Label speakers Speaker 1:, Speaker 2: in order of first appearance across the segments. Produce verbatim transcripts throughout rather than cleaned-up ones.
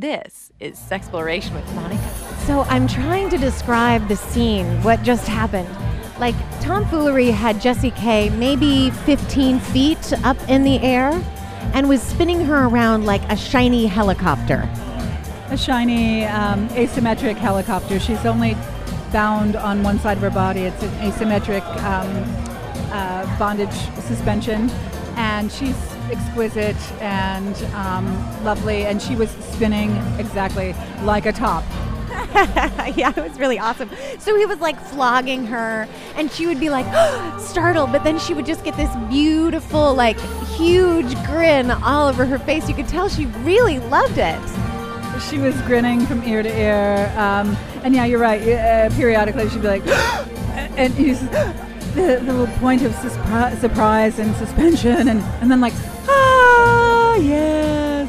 Speaker 1: This is Sexploration with Monica.
Speaker 2: So I'm trying to describe the scene, what just happened. Like, Tomfoolery had Jessie K maybe fifteen feet up in the air and was spinning her around like a shiny helicopter.
Speaker 3: A shiny, um, asymmetric helicopter. She's only bound on one side of her body. It's an asymmetric um, uh, bondage suspension. And she's exquisite and um, lovely. And she was spinning exactly like a top.
Speaker 2: Yeah, it was really awesome. So he was like flogging her, and she would be like startled, but then she would just get this beautiful, like, huge grin all over her face. You could tell she really loved it.
Speaker 3: She was grinning from ear to ear. Um, and yeah, you're right. Uh, periodically, she'd be like, and he's the, the little point of susp- surprise and suspension, and, and then like, ah, yes.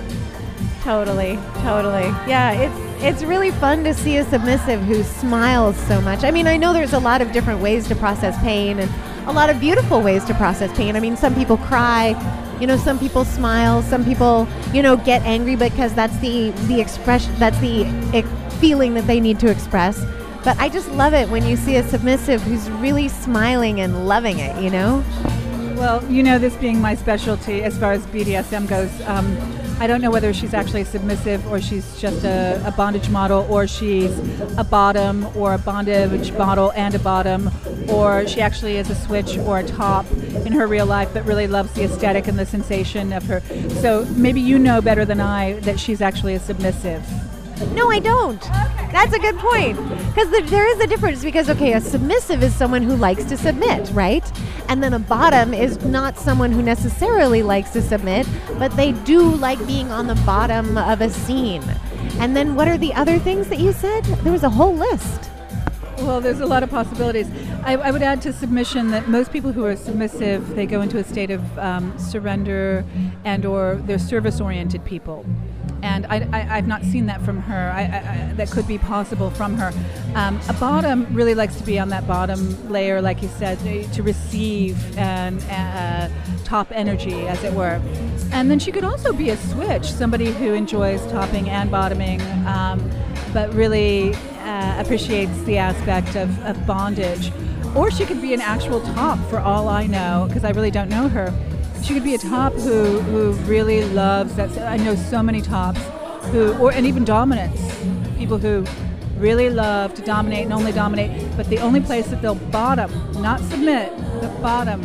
Speaker 2: Totally, totally. Yeah, it's it's really fun to see a submissive who smiles so much. I mean, I know there's a lot of different ways to process pain and a lot of beautiful ways to process pain. I mean, some people cry, you know, some people smile, some people, you know, get angry because that's the the expression, that's the e- feeling that they need to express. But I just love it when you see a submissive who's really smiling and loving it, you know?
Speaker 3: Well, you know, this being my specialty as far as B D S M goes, um, I don't know whether she's actually submissive or she's just a, a bondage model, or she's a bottom or a bondage model and a bottom, or she actually is a switch or a top in her real life but really loves the aesthetic and the sensation of her. So maybe you know better than I that she's actually a submissive.
Speaker 2: No, I don't. That's a good point. Because the, there is a difference, because, okay, a submissive is someone who likes to submit, right? And then a bottom is not someone who necessarily likes to submit, but they do like being on the bottom of a scene. And then what are the other things that you said? There was a whole list.
Speaker 3: Well, there's a lot of possibilities. I, I would add to submission that most people who are submissive, they go into a state of um, surrender, and or they're service-oriented people. And I, I, I've not seen that from her. I, I, I, that could be possible from her. Um, a bottom really likes to be on that bottom layer, like you said, to receive and uh, top energy, as it were. And then she could also be a switch, somebody who enjoys topping and bottoming, um, but really uh, appreciates the aspect of, of bondage. Or she could be an actual top, for all I know, because I really don't know her. She could be a top who, who really loves that. I know so many tops who, or and even dominants, people who really love to dominate and only dominate, but the only place that they'll bottom, not submit, but bottom,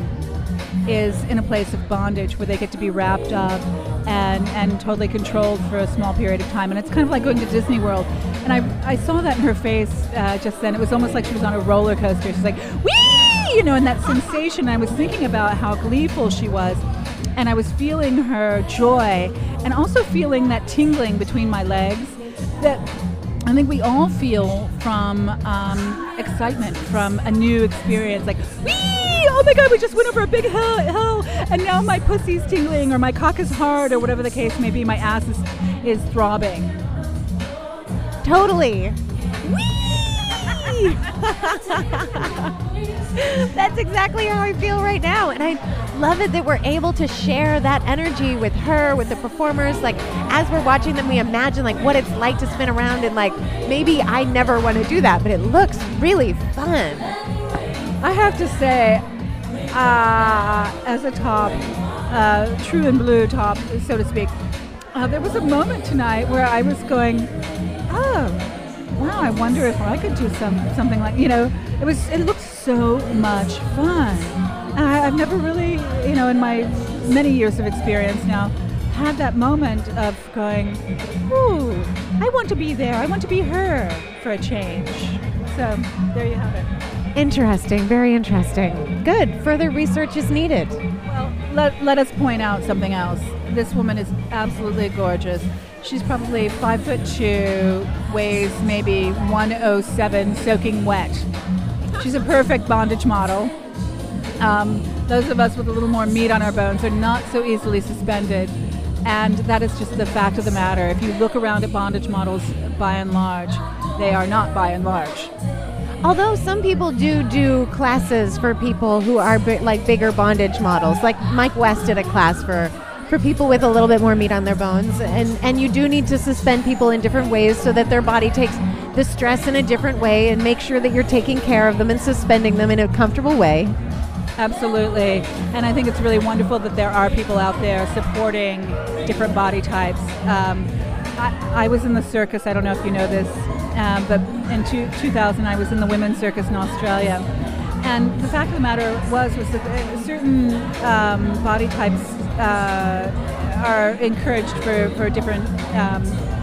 Speaker 3: is in a place of bondage where they get to be wrapped up and, and totally controlled for a small period of time. And it's kind of like going to Disney World. And I, I saw that in her face uh, just then. It was almost like she was on a roller coaster. She's like, whee! You know, and that sensation. I was thinking about how gleeful she was. And I was feeling her joy, and also feeling that tingling between my legs that I think we all feel from um, excitement, from a new experience. Like, whee! Oh my God, we just went over a big hill, hill, and now my pussy's tingling, or my cock is hard, or whatever the case may be. My ass is, is throbbing.
Speaker 2: Totally. Whee! That's exactly how I feel right now. And I love it that we're able to share that energy with her, with the performers. Like, as we're watching them, we imagine like what it's like to spin around, and like maybe I never want to do that, but it looks really fun.
Speaker 3: I have to say, uh, as a top, uh, true and blue top, so to speak, uh, there was a moment tonight where I was going, oh, wow, I wonder if I could do some something like, you know, it was, it looked so much fun. And I, I've never really, you know, in my many years of experience now, had that moment of going, ooh, I want to be there. I want to be her for a change. So there you have it.
Speaker 2: Interesting, very interesting. Good, further research is needed.
Speaker 3: Well, let, let us point out something else. This woman is absolutely gorgeous. She's probably five foot two, weighs maybe one oh seven, soaking wet. She's a perfect bondage model. Um, those of us with a little more meat on our bones are not so easily suspended, and that is just the fact of the matter. If you look around at bondage models, by and large, they are not by and large.
Speaker 2: Although some people do do classes for people who are bi- like bigger bondage models. Like Mike West did a class for for people with a little bit more meat on their bones. And, and you do need to suspend people in different ways so that their body takes the stress in a different way, and make sure that you're taking care of them and suspending them in a comfortable way.
Speaker 3: Absolutely. And I think it's really wonderful that there are people out there supporting different body types. Um, I, I was in the circus, I don't know if you know this, um, but in two, two thousand I was in the women's circus in Australia. And the fact of the matter was, was that certain um, body types uh, are encouraged for, for different um,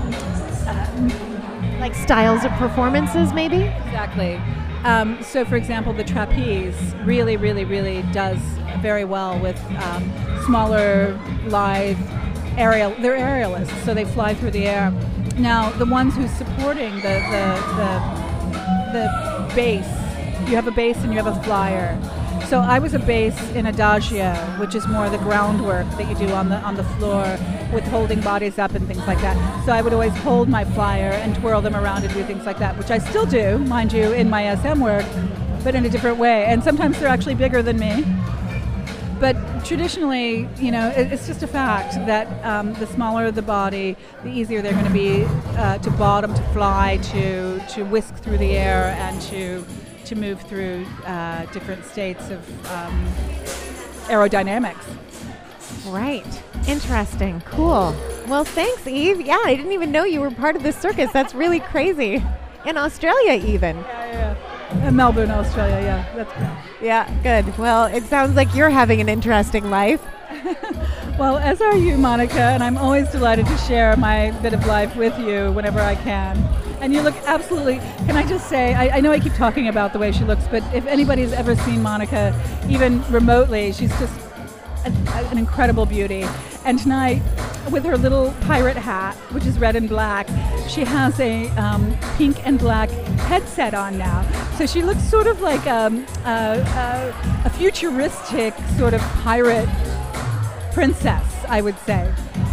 Speaker 3: uh,
Speaker 2: like styles of performances, maybe?
Speaker 3: Exactly. Um, so, for example, the trapeze really, really, really does very well with um, smaller, lithe, aerial. They're aerialists, so they fly through the air. Now, the ones who's supporting the the the, the base, you have a base and you have a flyer. So I was a base in Adagio, which is more the groundwork that you do on the on the floor with holding bodies up and things like that. So I would always hold my flyer and twirl them around and do things like that, which I still do, mind you, in my S M work, but in a different way. And sometimes they're actually bigger than me. But traditionally, you know, it, it's just a fact that um, the smaller the body, the easier they're going to be uh, to bottom, to fly, to to whisk through the air, and to to move through uh, different states of um, aerodynamics.
Speaker 2: Right. Interesting. Cool. Well, thanks, Eve. Yeah, I didn't even know you were part of this circus. That's really crazy. In Australia, even.
Speaker 3: Yeah, yeah. In Melbourne, Australia, yeah. That's good.
Speaker 2: Yeah, good. Well, it sounds like you're having an interesting life.
Speaker 3: Well, as are you, Monica, and I'm always delighted to share my bit of life with you whenever I can. And you look absolutely, can I just say, I, I know I keep talking about the way she looks, but if anybody's ever seen Monica, even remotely, she's just a, a, an incredible beauty. And tonight, with her little pirate hat, which is red and black, she has a um, pink and black headset on now. So she looks sort of like um, a, a, a futuristic sort of pirate princess, I would say.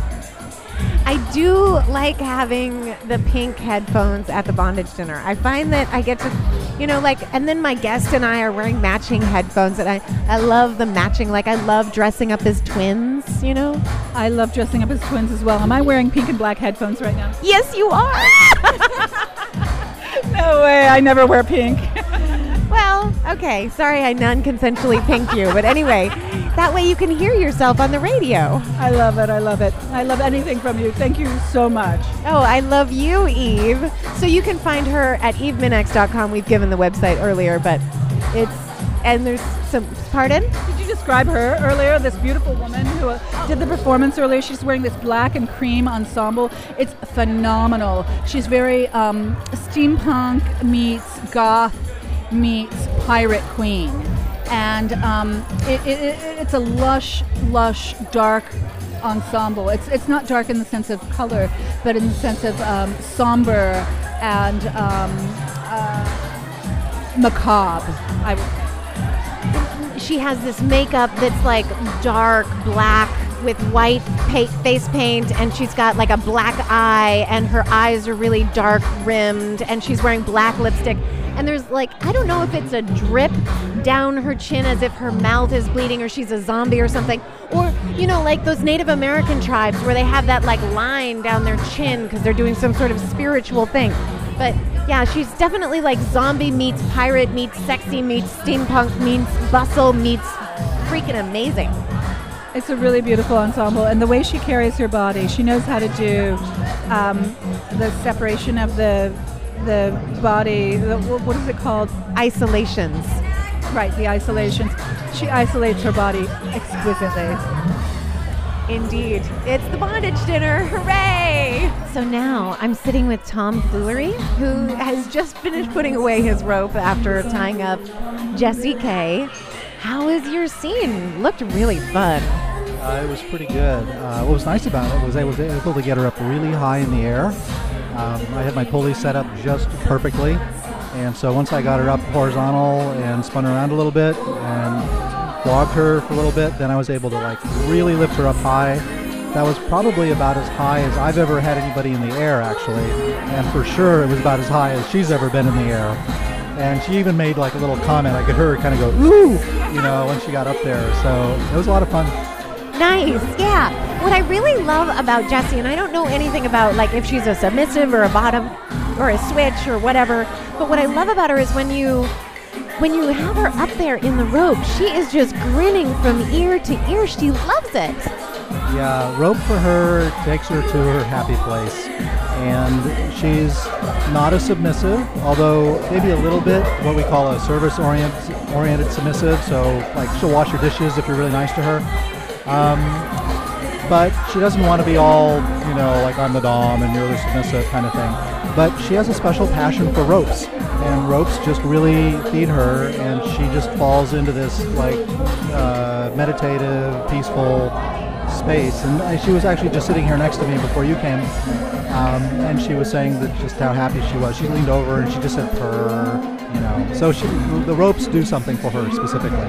Speaker 2: I do like having the pink headphones at the bondage dinner. I find that I get to, you know, like, and then my guest and I are wearing matching headphones, and I, I love the matching. Like, I love dressing up as twins, you know?
Speaker 3: I love dressing up as twins as well. Am I wearing pink and black headphones right now?
Speaker 2: Yes, you are!
Speaker 3: No way, I never wear pink.
Speaker 2: Well, okay, sorry I non-consensually pinked you, but anyway, that way you can hear yourself on the radio.
Speaker 3: I love it, I love it. I love anything from you. Thank you so much.
Speaker 2: Oh, I love you, Eve. So you can find her at eve minax dot com. We've given the website earlier, but it's, and there's some, pardon?
Speaker 3: Did you describe her earlier, this beautiful woman who uh, did the performance earlier? She's wearing this black and cream ensemble. It's phenomenal. She's very um, steampunk meets goth meets pirate queen. And um, it, it, it, it's a lush, lush, dark ensemble. It's it's not dark in the sense of color, but in the sense of um, somber and um, uh, macabre, I would say.
Speaker 2: She has this makeup that's like dark black with white pa- face paint, and she's got like a black eye, and her eyes are really dark rimmed, and she's wearing black lipstick. And there's like, I don't know if it's a drip down her chin as if her mouth is bleeding or she's a zombie or something. Or, you know, like those Native American tribes where they have that like line down their chin because they're doing some sort of spiritual thing. But yeah, she's definitely like zombie meets pirate meets sexy meets steampunk meets bustle meets freaking amazing.
Speaker 3: It's a really beautiful ensemble, and the way she carries her body, she knows how to do um, the separation of the the body, the, what is it called?
Speaker 2: Isolations.
Speaker 3: Right, the isolations. She isolates her body exquisitely.
Speaker 2: Indeed. It's the bondage dinner. Hooray! So now I'm sitting with Tom Foolery, who has just finished putting away his rope after tying up Jessie K. How is your scene? Looked really fun.
Speaker 4: Uh, it was pretty good. Uh, what was nice about it was I was able to get her up really high in the air. Um, I had my pulley set up just perfectly, and so once I got her up horizontal and spun her around a little bit and flogged her for a little bit, then I was able to like really lift her up high. That was probably about as high as I've ever had anybody in the air, actually, and for sure it was about as high as she's ever been in the air. And she even made like a little comment. I could hear her kind of go, ooh, you know, when she got up there. So it was a lot of fun.
Speaker 2: Nice, yeah. What I really love about Jessie, and I don't know anything about like if she's a submissive or a bottom or a switch or whatever, but what I love about her is when you when you have her up there in the rope, she is just grinning from ear to ear. She loves it.
Speaker 4: Yeah, rope for her takes her to her happy place. And she's not a submissive, although maybe a little bit what we call a service-oriented oriented submissive. So, like, she'll wash your dishes if you're really nice to her. Um, but she doesn't want to be all, you know, like I'm the dom and you're the submissive kind of thing. But she has a special passion for ropes, and ropes just really feed her, and she just falls into this, like, uh, meditative, peaceful space. And uh, she was actually just sitting here next to me before you came. Um, and she was saying that just how happy she was. She leaned over and she just said purr, you know. So she, the ropes do something for her specifically.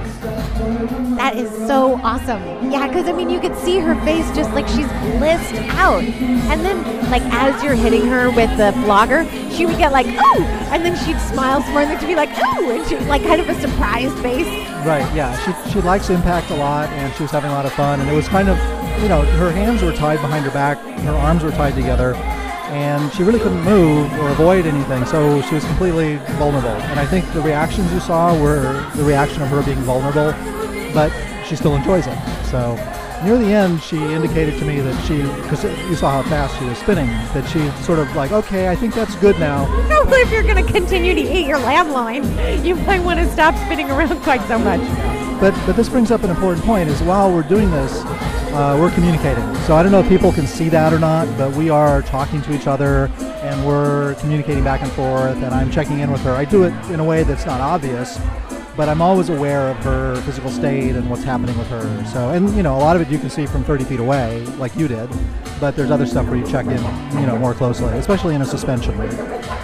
Speaker 2: That is so awesome. Yeah, because I mean, you could see her face just like she's blissed out. And then, like, as you're hitting her with the flogger, she would get like, ooh! And then she'd smile some more and then she'd be like, ooh! And she like kind of a surprised face.
Speaker 4: Right, yeah. She, she likes impact a lot, and she was having a lot of fun. And it was kind of, you know, her hands were tied behind her back, her arms were tied together, and she really couldn't move or avoid anything, so she was completely vulnerable. And I think the reactions you saw were the reaction of her being vulnerable, but she still enjoys it. So near the end, she indicated to me that she, because you saw how fast she was spinning, that she sort of like, okay, I think that's good now.
Speaker 2: No, if you're going to continue to eat your lamb loin, you might want to stop spinning around quite so much.
Speaker 4: But but this brings up an important point, is while we're doing this, uh, we're communicating. So I don't know if people can see that or not, but we are talking to each other, and we're communicating back and forth, and I'm checking in with her. I do it in a way that's not obvious, but I'm always aware of her physical state and what's happening with her. So, and you know, a lot of it you can see from thirty feet away, like you did, but there's other stuff where you check in, you know, more closely, especially in a suspension rig.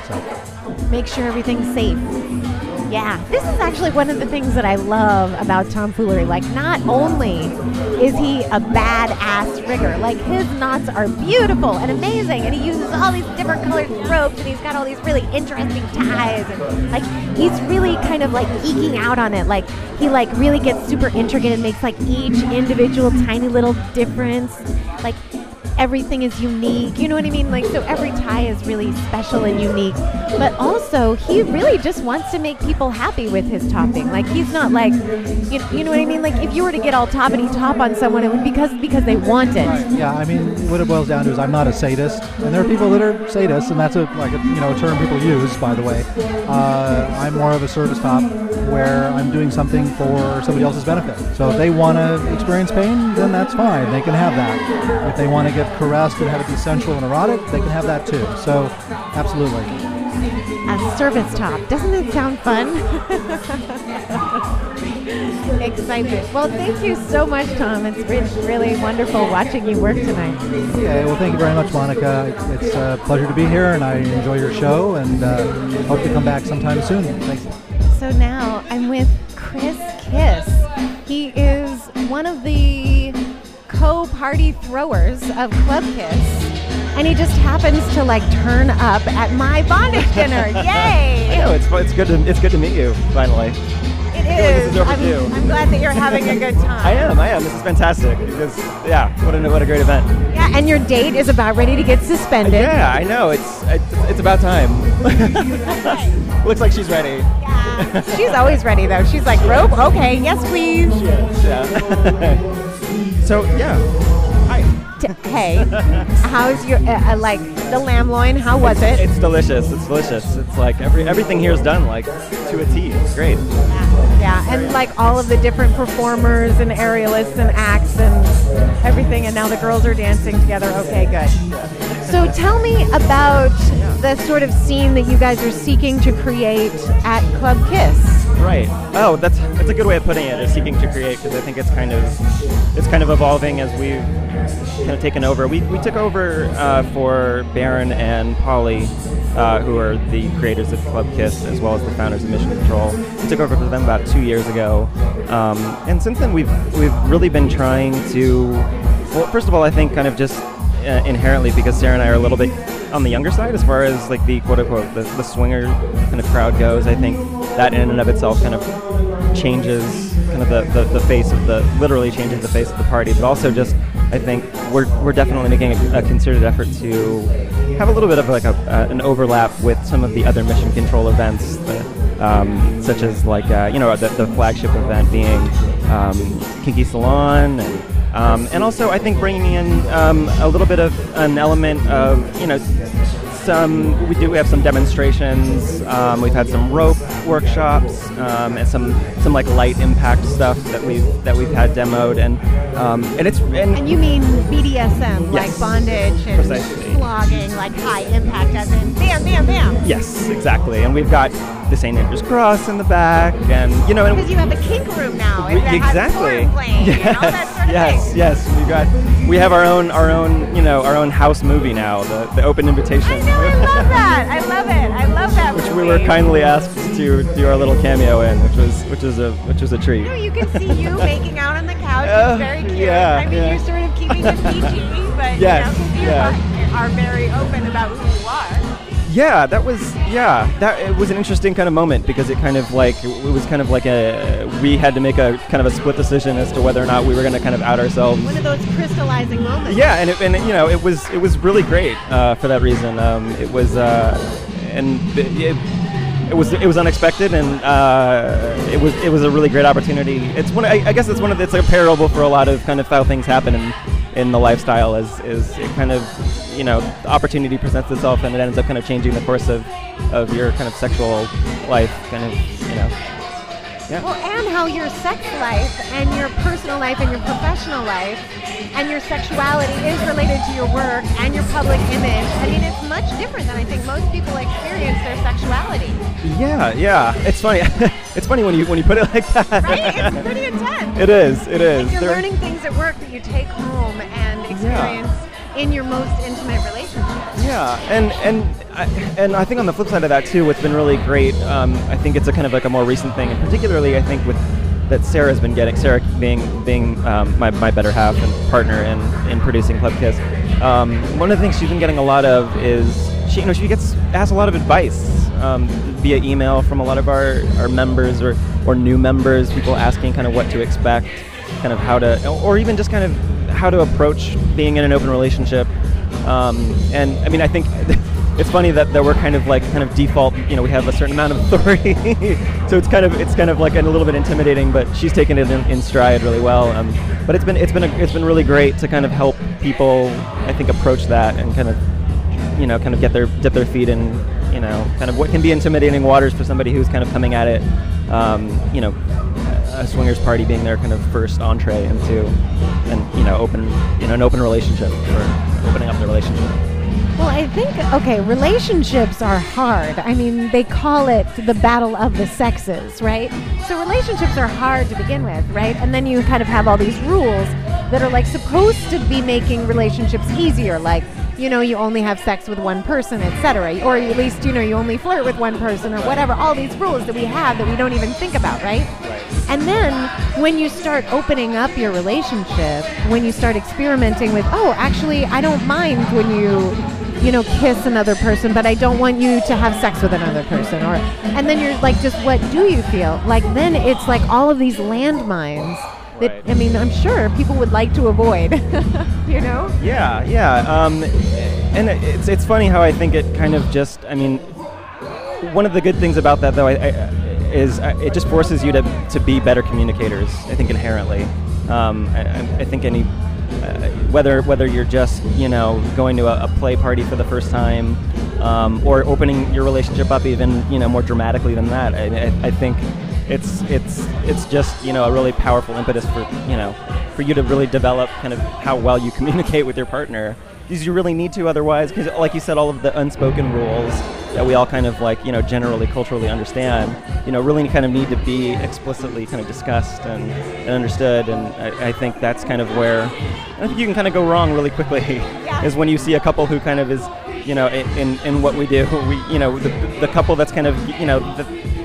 Speaker 4: So,
Speaker 2: make sure everything's safe. Yeah, this is actually one of the things that I love about tomfoolery. Like, not only is he a badass rigger, like his knots are beautiful and amazing, and he uses all these different colored ropes, and he's got all these really interesting ties, and like he's really kind of like eking out on it. Like he like really gets super intricate and makes like each individual tiny little difference. Like everything is unique, you know what I mean? Like, so every tie is really special and unique. But also, he really just wants to make people happy with his topping. Like, he's not like, you, you know what I mean? Like, if you were to get all toppity top on someone, it would be because because they want it.
Speaker 4: Right. Yeah, I mean, what it boils down to is I'm not a sadist, and there are people that are sadists, and that's a like a, you know a term people use, by the way. Uh, I'm more of a service top, where I'm doing something for somebody else's benefit. So if they want to experience pain, then that's fine. They can have that. If they want to get caressed and have it be sensual and erotic, they can have that too. So, absolutely.
Speaker 2: A service top. Doesn't it sound fun? Excitement. Well, thank you so much, Tom. It's been really wonderful watching you work tonight.
Speaker 4: Okay, well, thank you very much, Monica. It's a pleasure to be here, and I enjoy your show, and uh, hope to come back sometime soon. Thanks.
Speaker 2: So now I'm with Chris Kiss. He is one of the co-party throwers of Club Kiss, and he just happens to like turn up at my bondage dinner. Yay!
Speaker 5: I know, it's it's good to it's good to meet you finally.
Speaker 2: It
Speaker 5: I feel like
Speaker 2: is.
Speaker 5: this is overdue.
Speaker 2: I'm, I'm glad that you're having a good time.
Speaker 5: I am, I am. This is fantastic. Because yeah, what a what a great event.
Speaker 2: Yeah, and your date is about ready to get suspended.
Speaker 5: Yeah, I know. It's it's, it's about time. Looks like she's ready.
Speaker 2: Yeah. She's always ready though. She's like, rope? Okay, yes please.
Speaker 5: Yeah. So yeah, hi.
Speaker 2: T- hey, how's your uh, uh, like the lamb loin? How was
Speaker 5: it's,
Speaker 2: it?
Speaker 5: It's delicious. It's delicious. It's like every everything here is done like to a T. It's great.
Speaker 2: Yeah, yeah, and like all of the different performers and aerialists and acts and everything, and now the girls are dancing together. Okay, good. So tell me about the sort of scene that you guys are seeking to create at Club Kiss.
Speaker 5: Right. Oh, that's that's a good way of putting it. Is seeking to create, because I think it's kind of it's kind of evolving as we've kind of taken over. We we took over uh, for Baron and Polly, uh, who are the creators of Club Kiss as well as the founders of Mission Control. We took over for them about two years ago, um, and since then we've we've really been trying to. Well, first of all, I think kind of just uh, inherently because Sarah and I are a little bit on the younger side as far as like the quote unquote the, the swinger kind of crowd goes. I think that in and of itself kind of changes kind of the, the, the face of the, literally changing the face of the party, but also just, I think we're we're definitely making a, a concerted effort to have a little bit of like a, uh, an overlap with some of the other mission control events, the, um, such as like uh, you know the, the flagship event being um, Kinky Salon, and um, and also I think bringing in um, a little bit of an element of you know. Some, we do we have some demonstrations. Um, we've had some rope workshops um, and some some like light impact stuff that we've that we've had demoed, and um, and it's and,
Speaker 2: And you mean B D S M,
Speaker 5: Yes.
Speaker 2: like bondage and
Speaker 5: Precisely.
Speaker 2: flogging, like high impact, as in bam, bam, bam.
Speaker 5: yes, exactly. And we've got the Saint Andrew's Cross in the back, and you know, and
Speaker 2: Because you have a kink room now,
Speaker 5: we-
Speaker 2: and that
Speaker 5: exactly.
Speaker 2: has porn playing,
Speaker 5: yes,
Speaker 2: you know, that sort of
Speaker 5: yes,
Speaker 2: thing.
Speaker 5: yes. We got we have our own our own you know our own house movie now, the the Open Invitation.
Speaker 2: I know, I love that. I love it. I love that
Speaker 5: Which
Speaker 2: movie.
Speaker 5: we were kindly asked to do our little cameo in, which was which was a which was a treat.
Speaker 2: No, you can see you making out on the couch.
Speaker 5: Uh,
Speaker 2: It's very cute.
Speaker 5: yeah,
Speaker 2: I mean,
Speaker 5: yeah.
Speaker 2: you're sort of keeping it P G, but
Speaker 5: Yes,
Speaker 2: you know, 'cause you
Speaker 5: yeah.
Speaker 2: are, are very open about who you are.
Speaker 5: Yeah, that was yeah that it was an interesting kind of moment because it kind of like it was kind of like a we had to make a kind of a split decision as to whether or not we were going to kind of out ourselves.
Speaker 2: One of those crystallizing moments.
Speaker 5: Yeah, and it, and you know it was it was really great uh, for that reason. Um, it was uh, and it, it was it was unexpected, and uh, it was it was a really great opportunity. It's one I, I guess it's one of it's a parable for a lot of kind of how things happen in in the lifestyle. Is is it kind of you know the opportunity presents itself, and it ends up kind of changing the course of of your kind of sexual life, kind of you know. Yeah.
Speaker 2: Well, and how your sex life and your personal life and your professional life and your sexuality is related to your work and your public image. I mean, it's much different than I think most people experience their sexuality.
Speaker 5: Yeah, yeah. It's funny. It's funny when you when you put it like that.
Speaker 2: Right? It's pretty intense.
Speaker 5: It is. It is.
Speaker 2: Like you're
Speaker 5: There-
Speaker 2: learning things at work that you take home and experience in your most intimate relationships.
Speaker 5: Yeah, and and I, and I think on the flip side of that too, what's been really great, um, I think it's a kind of like a more recent thing, and particularly I think with that Sarah's been getting, Sarah being being um, my my better half and partner in in producing Club Kiss. Um, one of the things she's been getting a lot of is she you know she gets asked a lot of advice um, via email from a lot of our, our members or or new members, people asking kind of what to expect, kind of how to, or even just kind of how to approach being in an open relationship. Um, and I mean, I think it's funny that, that we're kind of like kind of default, you know, we have a certain amount of authority. So it's kind of it's kind of like a little bit intimidating, but she's taken it in, in stride really well. Um, but it's been it's been a, it's been really great to kind of help people, I think, approach that and kind of, you know, kind of get their dip their feet in, you know, kind of what can be intimidating waters for somebody who's kind of coming at it, um, you know, a swingers party being their kind of first entree into, and you know, open, you know, an open relationship or opening up the relationship.
Speaker 2: Well, I think, okay, relationships are hard. I mean, they call it the battle of the sexes, right? So relationships are hard to begin with, right? And then you kind of have all these rules that are like supposed to be making relationships easier, like, you know, you only have sex with one person, et cetera. Or at least, you know, you only flirt with one person or whatever. All these rules that we have that we don't even think about, right?
Speaker 5: Right.
Speaker 2: And then when you start opening up your relationship, when you start experimenting with, oh, actually, I don't mind when you, you know, kiss another person, but I don't want you to have sex with another person. Or, and then you're like, just what do you feel? Like, then it's like all of these landmines that,
Speaker 5: Right.
Speaker 2: I mean, I'm sure people would like to avoid, you know?
Speaker 5: Yeah, yeah. Um, and it's it's funny how I think it kind of just, I mean, one of the good things about that though I, I, is uh, it just forces you to, to be better communicators, I think, inherently. Um, I, I think any, uh, whether whether you're just, you know, going to a, a play party for the first time, um, or opening your relationship up even, you know, more dramatically than that, I, I, I think it's it's it's just, you know, a really powerful impetus for, you know, for you to really develop kind of how well you communicate with your partner, because you really need to, otherwise, because like you said, all of the unspoken rules that we all kind of like, you know, generally culturally understand, you know, really kind of need to be explicitly kind of discussed and, and understood. And I, I think that's kind of where I think you can kind of go wrong really quickly,
Speaker 2: Yeah.
Speaker 5: is when you see a couple who kind of is, you know, in in what we do, we, you know, the the couple that's kind of, you know, the,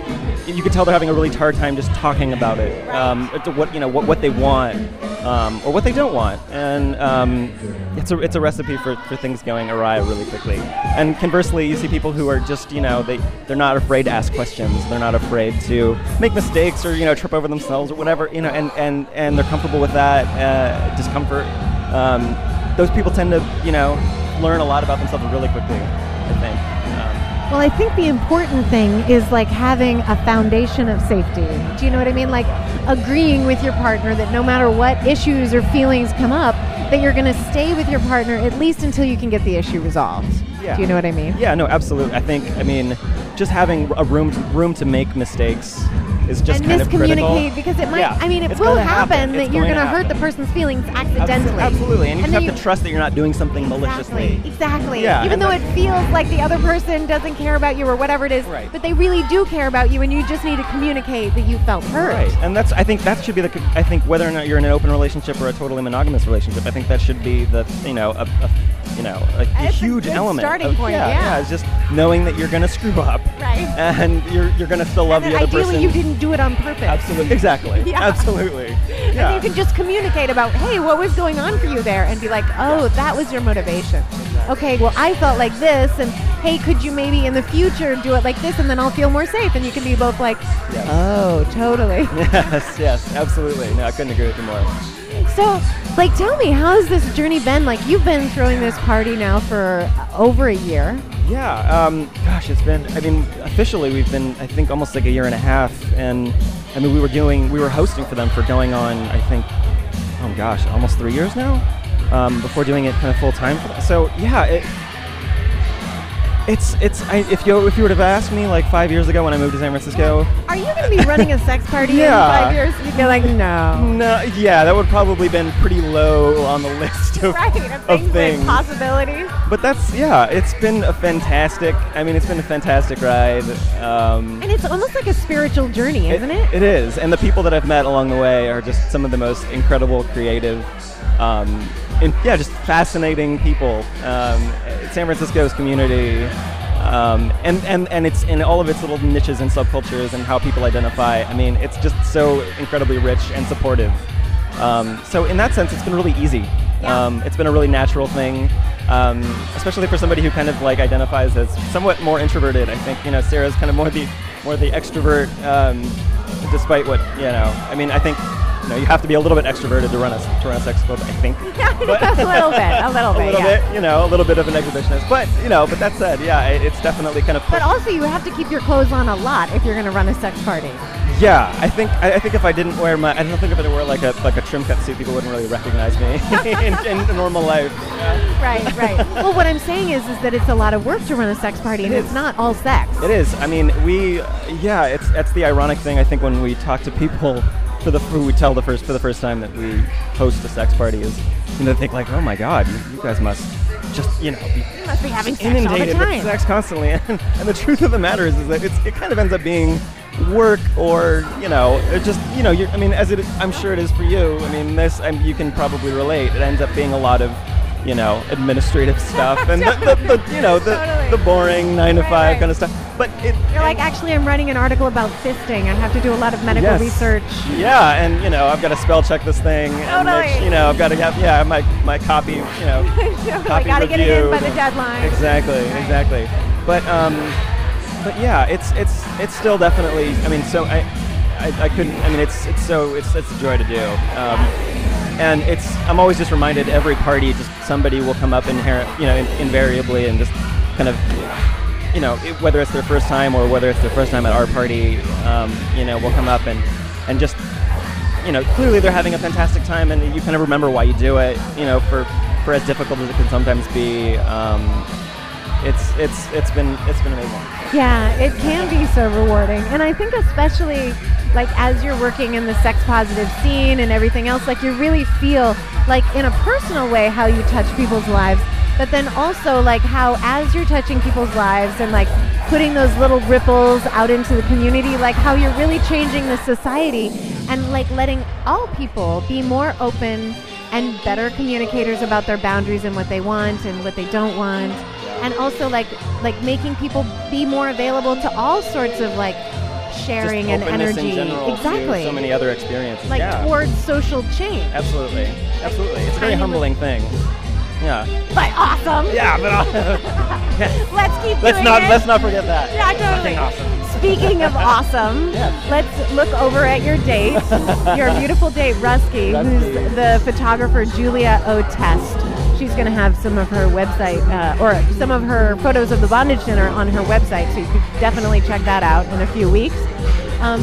Speaker 5: you can tell they're having a really hard time just talking about it, um, to what you know what, what they want um, or what they don't want, and um, it's a it's a recipe for, for things going awry really quickly. And conversely, you see people who are just you know they they're not afraid to ask questions, they're not afraid to make mistakes or you know trip over themselves or whatever, you know, and and, and they're comfortable with that uh, discomfort. Um, those people tend to you know learn a lot about themselves really quickly, I think. Um,
Speaker 2: Well, I think the important thing is like having a foundation of safety. Do you know what I mean? Like agreeing with your partner that no matter what issues or feelings come up, that you're going to stay with your partner at least until you can get the issue resolved.
Speaker 5: Yeah.
Speaker 2: Do you know what I mean?
Speaker 5: Yeah, no, absolutely. I think, I mean, just having a room to, room to make mistakes is just
Speaker 2: and
Speaker 5: kind of critical.
Speaker 2: miscommunicate because it might,
Speaker 5: Yeah,
Speaker 2: I mean, it
Speaker 5: it's
Speaker 2: will
Speaker 5: gonna
Speaker 2: happen,
Speaker 5: happen.
Speaker 2: that
Speaker 5: It's
Speaker 2: you're
Speaker 5: going
Speaker 2: going
Speaker 5: to
Speaker 2: to hurt the
Speaker 5: happen.
Speaker 2: person's feelings accidentally.
Speaker 5: Absolutely, and you
Speaker 2: And
Speaker 5: just
Speaker 2: then
Speaker 5: have to trust that you're not doing something maliciously.
Speaker 2: Exactly, exactly.
Speaker 5: Yeah,
Speaker 2: Even
Speaker 5: and
Speaker 2: though
Speaker 5: that-
Speaker 2: it feels like the other person doesn't care about you or whatever it is,
Speaker 5: Right.
Speaker 2: but they really do care about you, and you just need to communicate that you felt hurt.
Speaker 5: Right, and that's, I think that should be the, I think whether or not you're in an open relationship or a totally monogamous relationship, I think that should be the, you know, a, a you know, a, a
Speaker 2: It's a
Speaker 5: huge
Speaker 2: good
Speaker 5: element.
Speaker 2: starting
Speaker 5: of,
Speaker 2: point,
Speaker 5: yeah,
Speaker 2: yeah.
Speaker 5: it's just knowing that you're going to screw up.
Speaker 2: Right.
Speaker 5: And you're, you're going to still love
Speaker 2: And
Speaker 5: the
Speaker 2: then
Speaker 5: other
Speaker 2: ideally
Speaker 5: person.
Speaker 2: you didn't do it on purpose.
Speaker 5: Absolutely, exactly,
Speaker 2: Yeah.
Speaker 5: absolutely.
Speaker 2: And
Speaker 5: Yeah.
Speaker 2: you can just communicate about, hey, what was going on for you there? And be like, oh, that was your motivation. Okay, well, I felt like this, and hey, could you maybe in the future do it like this, and then I'll feel more safe? And you can be both like,
Speaker 5: Yes.
Speaker 2: oh, totally.
Speaker 5: Yes, yes, absolutely. No, I couldn't agree with you more.
Speaker 2: So, like, tell me, how has this journey been? Like, you've been throwing this party now for over a year.
Speaker 5: Yeah, um, gosh, it's been, I mean, officially we've been, I think, almost like a year and a half, and, I mean, we were doing, we were hosting for them for going on, I think, oh gosh, almost three years now, um, before doing it kind of full-time for them. So, yeah, it, it's, it's, I, if you if you would have asked me, like, five years ago when I moved to San Francisco,
Speaker 2: Are you going to be running a sex party
Speaker 5: Yeah.
Speaker 2: in five years? You'd be like, no.
Speaker 5: no, yeah, that would probably been pretty low on the list of,
Speaker 2: Right, of
Speaker 5: of
Speaker 2: things,
Speaker 5: things.
Speaker 2: like possibilities.
Speaker 5: But that's, yeah, it's been a fantastic, I mean, it's been a fantastic ride. Um,
Speaker 2: And it's almost like a spiritual journey, isn't it?
Speaker 5: It is, and the people that I've met along the way are just some of the most incredible, creative, um, and yeah, just fascinating people. Um, San Francisco's community, um, and, and, and it's in all of its little niches and subcultures and how people identify. I mean, it's just so incredibly rich and supportive. Um, so in that sense, it's been really easy.
Speaker 2: Yeah.
Speaker 5: Um, it's been a really natural thing, um, especially for somebody who kind of like identifies as somewhat more introverted. I think you know Sarah's kind of more the more the extrovert, um, despite what you know. I mean, I think you know you have to be a little bit extroverted to run a to run a sex club. I think. But
Speaker 2: a little bit, a little
Speaker 5: a
Speaker 2: bit,
Speaker 5: little
Speaker 2: yeah.
Speaker 5: bit, you know, a little bit of an exhibitionist. But you know, but that said, yeah, it, it's definitely kind of.
Speaker 2: But also, you have to keep your clothes on a lot if you're going to run a sex party.
Speaker 5: Yeah, I think I, I think if I didn't wear my, I don't think if I wore like a like a trim cut suit, people wouldn't really recognize me in, in normal life. Yeah.
Speaker 2: Right, right. Well, what I'm saying is, is that it's a lot of work to run a sex party, and
Speaker 5: It
Speaker 2: it's
Speaker 5: is.
Speaker 2: not all sex.
Speaker 5: It is. I mean, we, yeah, it's that's the ironic thing. I think when we talk to people for the who we tell the first for the first time that we host a sex party is, you know, they think like, oh my God, you, you guys must just you know be
Speaker 2: You must be having sex all the
Speaker 5: inundated with
Speaker 2: time.
Speaker 5: sex constantly. And, and the truth of the matter is, is that it's, it kind of ends up being work, or you know, it just you know, you're, I mean, as it, I'm sure it is for you. I mean, this, I'm, you can probably relate. It ends up being a lot of, you know, administrative stuff and the, the, the you know the
Speaker 2: Totally.
Speaker 5: the boring nine to
Speaker 2: Right,
Speaker 5: five
Speaker 2: right.
Speaker 5: kind of stuff. But it,
Speaker 2: You're like, actually, I'm writing an article about fisting. I have to do a lot of medical
Speaker 5: Yes.
Speaker 2: research.
Speaker 5: yeah, and you know, I've got to spell check this thing. And make,
Speaker 2: Totally.
Speaker 5: you know, I've got to have yeah my my copy. You know,
Speaker 2: I
Speaker 5: copy
Speaker 2: got to get it in
Speaker 5: review.
Speaker 2: by the deadline.
Speaker 5: Exactly, exactly. But um, but yeah, it's it's it's still definitely. I mean, so I, I, I couldn't. I mean, it's it's so it's it's a joy to do. Um, and it's I'm always just reminded every party, just somebody will come up inherent, you know, in, invariably, and just kind of, you know, it, whether it's their first time or whether it's their first time at our party, um, you know, will come up and and just, you know, clearly they're having a fantastic time, and you kind of remember why you do it, you know, for for as difficult as it can sometimes be. Um, it's it's it's been it's been amazing.
Speaker 2: Yeah, it can be so rewarding. And I think especially like as you're working in the sex positive scene and everything else, like you really feel like in a personal way how you touch people's lives, but then also like how as you're touching people's lives and like putting those little ripples out into the community, like how you're really changing the society and like letting all people be more open and better communicators about their boundaries and what they want and what they don't want. And also like like making people be more available to all sorts of like sharing
Speaker 5: Just
Speaker 2: and
Speaker 5: openness
Speaker 2: energy.
Speaker 5: in general to
Speaker 2: exactly.
Speaker 5: so many other experiences.
Speaker 2: like
Speaker 5: yeah.
Speaker 2: towards social change.
Speaker 5: Absolutely. Absolutely. It's a very
Speaker 2: tiny
Speaker 5: humbling thing. Yeah.
Speaker 2: But awesome.
Speaker 5: Yeah, but uh,
Speaker 2: Let's keep
Speaker 5: let's
Speaker 2: doing
Speaker 5: not
Speaker 2: it.
Speaker 5: let's not forget that.
Speaker 2: Yeah, totally.
Speaker 5: Fucking awesome.
Speaker 2: Speaking of awesome,
Speaker 5: Yes.
Speaker 2: let's look over at your date, your beautiful date, Rusky,
Speaker 5: Rusky.
Speaker 2: who's the photographer Julia O'Test. She's going to have some of her website, uh, or some of her photos of the bondage dinner on her website, so you could definitely check that out in a few weeks. Um,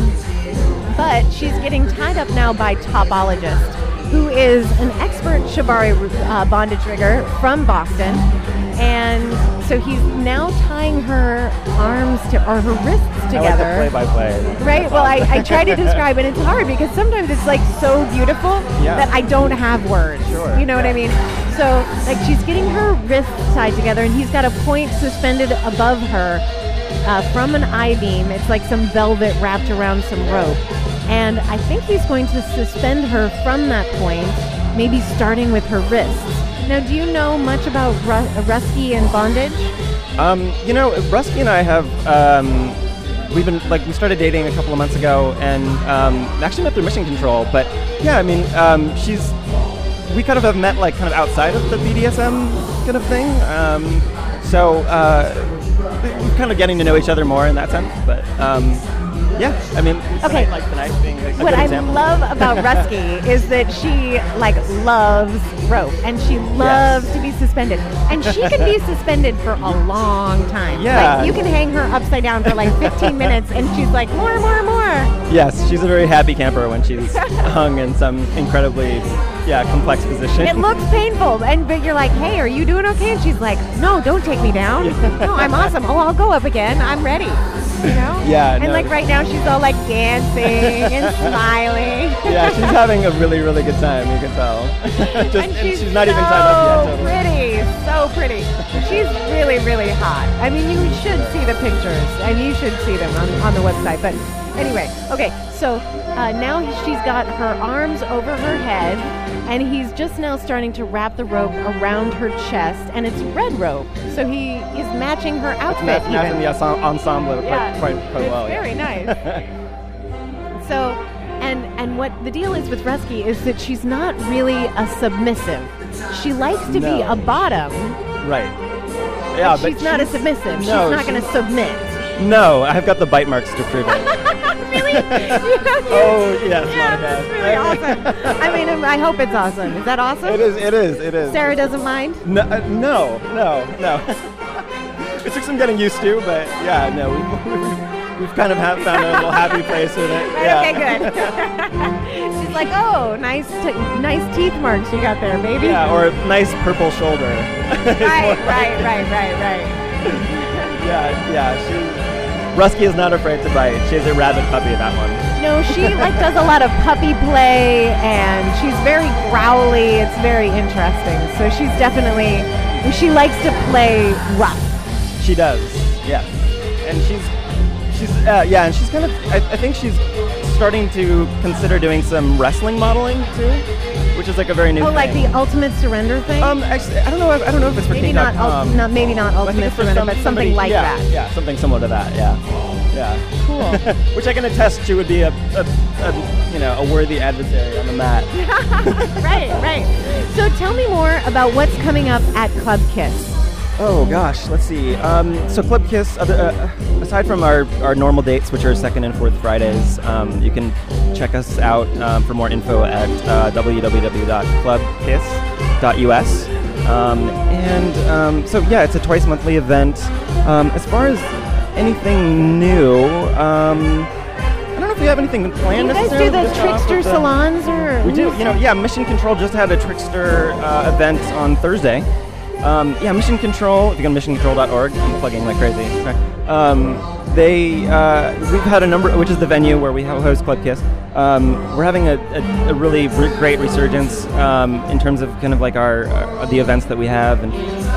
Speaker 2: but she's getting tied up now by Topologist, who is an expert shibari uh, bondage rigger from Boston. And so he's now tying her arms to, or her wrists together.
Speaker 5: I like the play-by-play.
Speaker 2: Right? Well, I, I try to describe it. It's hard because sometimes it's like so beautiful
Speaker 5: Yeah.
Speaker 2: that I don't have words.
Speaker 5: Sure,
Speaker 2: You know what I
Speaker 5: yeah.
Speaker 2: mean? So, like, she's getting her wrists tied together, and he's got a point suspended above her uh, from an I-beam. It's like some velvet wrapped around some rope. And I think he's going to suspend her from that point, maybe starting with her wrists. Now, do you know much about Ru- Rusky and bondage?
Speaker 5: Um, you know, Rusky and I have um, we've been like we started dating a couple of months ago, and um, actually met through Mission Control. But yeah, I mean, um, she's we kind of have met like kind of outside of the B D S M kind of thing. Um, so uh, we're kind of getting to know each other more in that sense. But um, yeah, I mean,
Speaker 2: Okay.
Speaker 5: tonight, like tonight being a
Speaker 2: What
Speaker 5: good
Speaker 2: I
Speaker 5: example.
Speaker 2: love about Rusky is that she like loves rope and she loves
Speaker 5: Yes.
Speaker 2: to be suspended, and she can be suspended for a long time.
Speaker 5: Yeah.
Speaker 2: Like you can hang her upside down for like fifteen minutes, and she's like more, more, more.
Speaker 5: Yes, she's a very happy camper when she's hung in some incredibly, yeah, complex position.
Speaker 2: It looks painful, and but you're like, hey, are you doing okay? And she's like, no, don't take me down. No, I'm awesome. Oh, I'll go up again. I'm ready. You know?
Speaker 5: Yeah,
Speaker 2: And
Speaker 5: no.
Speaker 2: like right now, she's all like dancing and smiling.
Speaker 5: Yeah, she's having a really, really good time. You can tell. Just,
Speaker 2: and
Speaker 5: and
Speaker 2: she's,
Speaker 5: she's, not
Speaker 2: so
Speaker 5: even tied up yet. Totally.
Speaker 2: pretty, so pretty. She's really, really hot. I mean, you should see the pictures, and you should see them on, on the website. But anyway, okay, so uh, now she's got her arms over her head, and he's just now starting to wrap the rope around her chest, and it's red rope, so he is matching her outfit.
Speaker 5: That's
Speaker 2: even.
Speaker 5: matching the ense- ensemble
Speaker 2: Yeah,
Speaker 5: quite, quite, quite
Speaker 2: it's
Speaker 5: well.
Speaker 2: very
Speaker 5: yeah.
Speaker 2: nice. So, and and what the deal is with Rusky is that she's not really a submissive. She likes to be
Speaker 5: No.
Speaker 2: a bottom.
Speaker 5: Right. Yeah,
Speaker 2: but
Speaker 5: but
Speaker 2: she's not a submissive. She's
Speaker 5: no,
Speaker 2: not going to
Speaker 5: she's-
Speaker 2: submit.
Speaker 5: No, I've got the bite marks to prove it.
Speaker 2: Really?
Speaker 5: Oh, yes,
Speaker 2: Yeah,
Speaker 5: Monica.
Speaker 2: that's really awesome. I mean, I hope it's awesome. Is that awesome?
Speaker 5: It is, it is, it is.
Speaker 2: Sarah doesn't mind?
Speaker 5: No, uh, no, no, no. It took some getting used to, but yeah, no, we've, we've kind of have found a little happy place with it.
Speaker 2: Right,
Speaker 5: Yeah.
Speaker 2: okay, good. She's like, oh, nice, t- nice teeth marks you got there, baby.
Speaker 5: Yeah, or nice purple shoulder.
Speaker 2: right, right, right, right, right.
Speaker 5: Yeah, yeah, she... Rusky is not afraid to bite. She has a rabid puppy, that one.
Speaker 2: No, she like does a lot of puppy play, and she's very growly. It's very interesting. So she's definitely, she likes to play rough.
Speaker 5: She does, yes. And she's, she's, uh, yeah, and she's kind of, I, I think she's starting to consider doing some wrestling modeling too, which is like a very new
Speaker 2: Oh,
Speaker 5: thing.
Speaker 2: like the Ultimate Surrender thing?
Speaker 5: Um, actually, I don't know. If, I don't know if it's for
Speaker 2: maybe
Speaker 5: King
Speaker 2: not,
Speaker 5: dot com.
Speaker 2: ul- not, maybe not
Speaker 5: I think
Speaker 2: Ultimate
Speaker 5: it's for
Speaker 2: Surrender,
Speaker 5: some-
Speaker 2: but
Speaker 5: somebody-
Speaker 2: something like
Speaker 5: yeah,
Speaker 2: that.
Speaker 5: Yeah, something similar to that. Yeah, yeah.
Speaker 2: Cool.
Speaker 5: Which I can attest she would be a, a, a, you know, a worthy adversary on the mat.
Speaker 2: Right, right. So tell me more about what's coming up at Club Kiss.
Speaker 5: Oh gosh, let's see. Um, so Club Kiss, other, uh, aside from our, our normal dates, which are second and fourth Fridays, um, you can check us out um, for more info at uh, w w w dot club kiss dot u s. Um, and um, so yeah, it's a twice monthly event. Um, as far as anything new, um, I don't know if we have anything
Speaker 2: Do
Speaker 5: planned.
Speaker 2: you guys do
Speaker 5: necessarily
Speaker 2: the
Speaker 5: just off of
Speaker 2: Trickster
Speaker 5: the-
Speaker 2: salons? or
Speaker 5: We do. You know, yeah. Mission Control just had a Trickster uh, event on Thursday. Um, yeah, Mission Control. If you go to mission control dot org, I'm plugging like crazy. Sorry. Um, they uh, we've had a number, which is the venue where we host Club Kiss. Um, we're having a, a, a really re- great resurgence um, in terms of kind of like our uh, the events that we have, and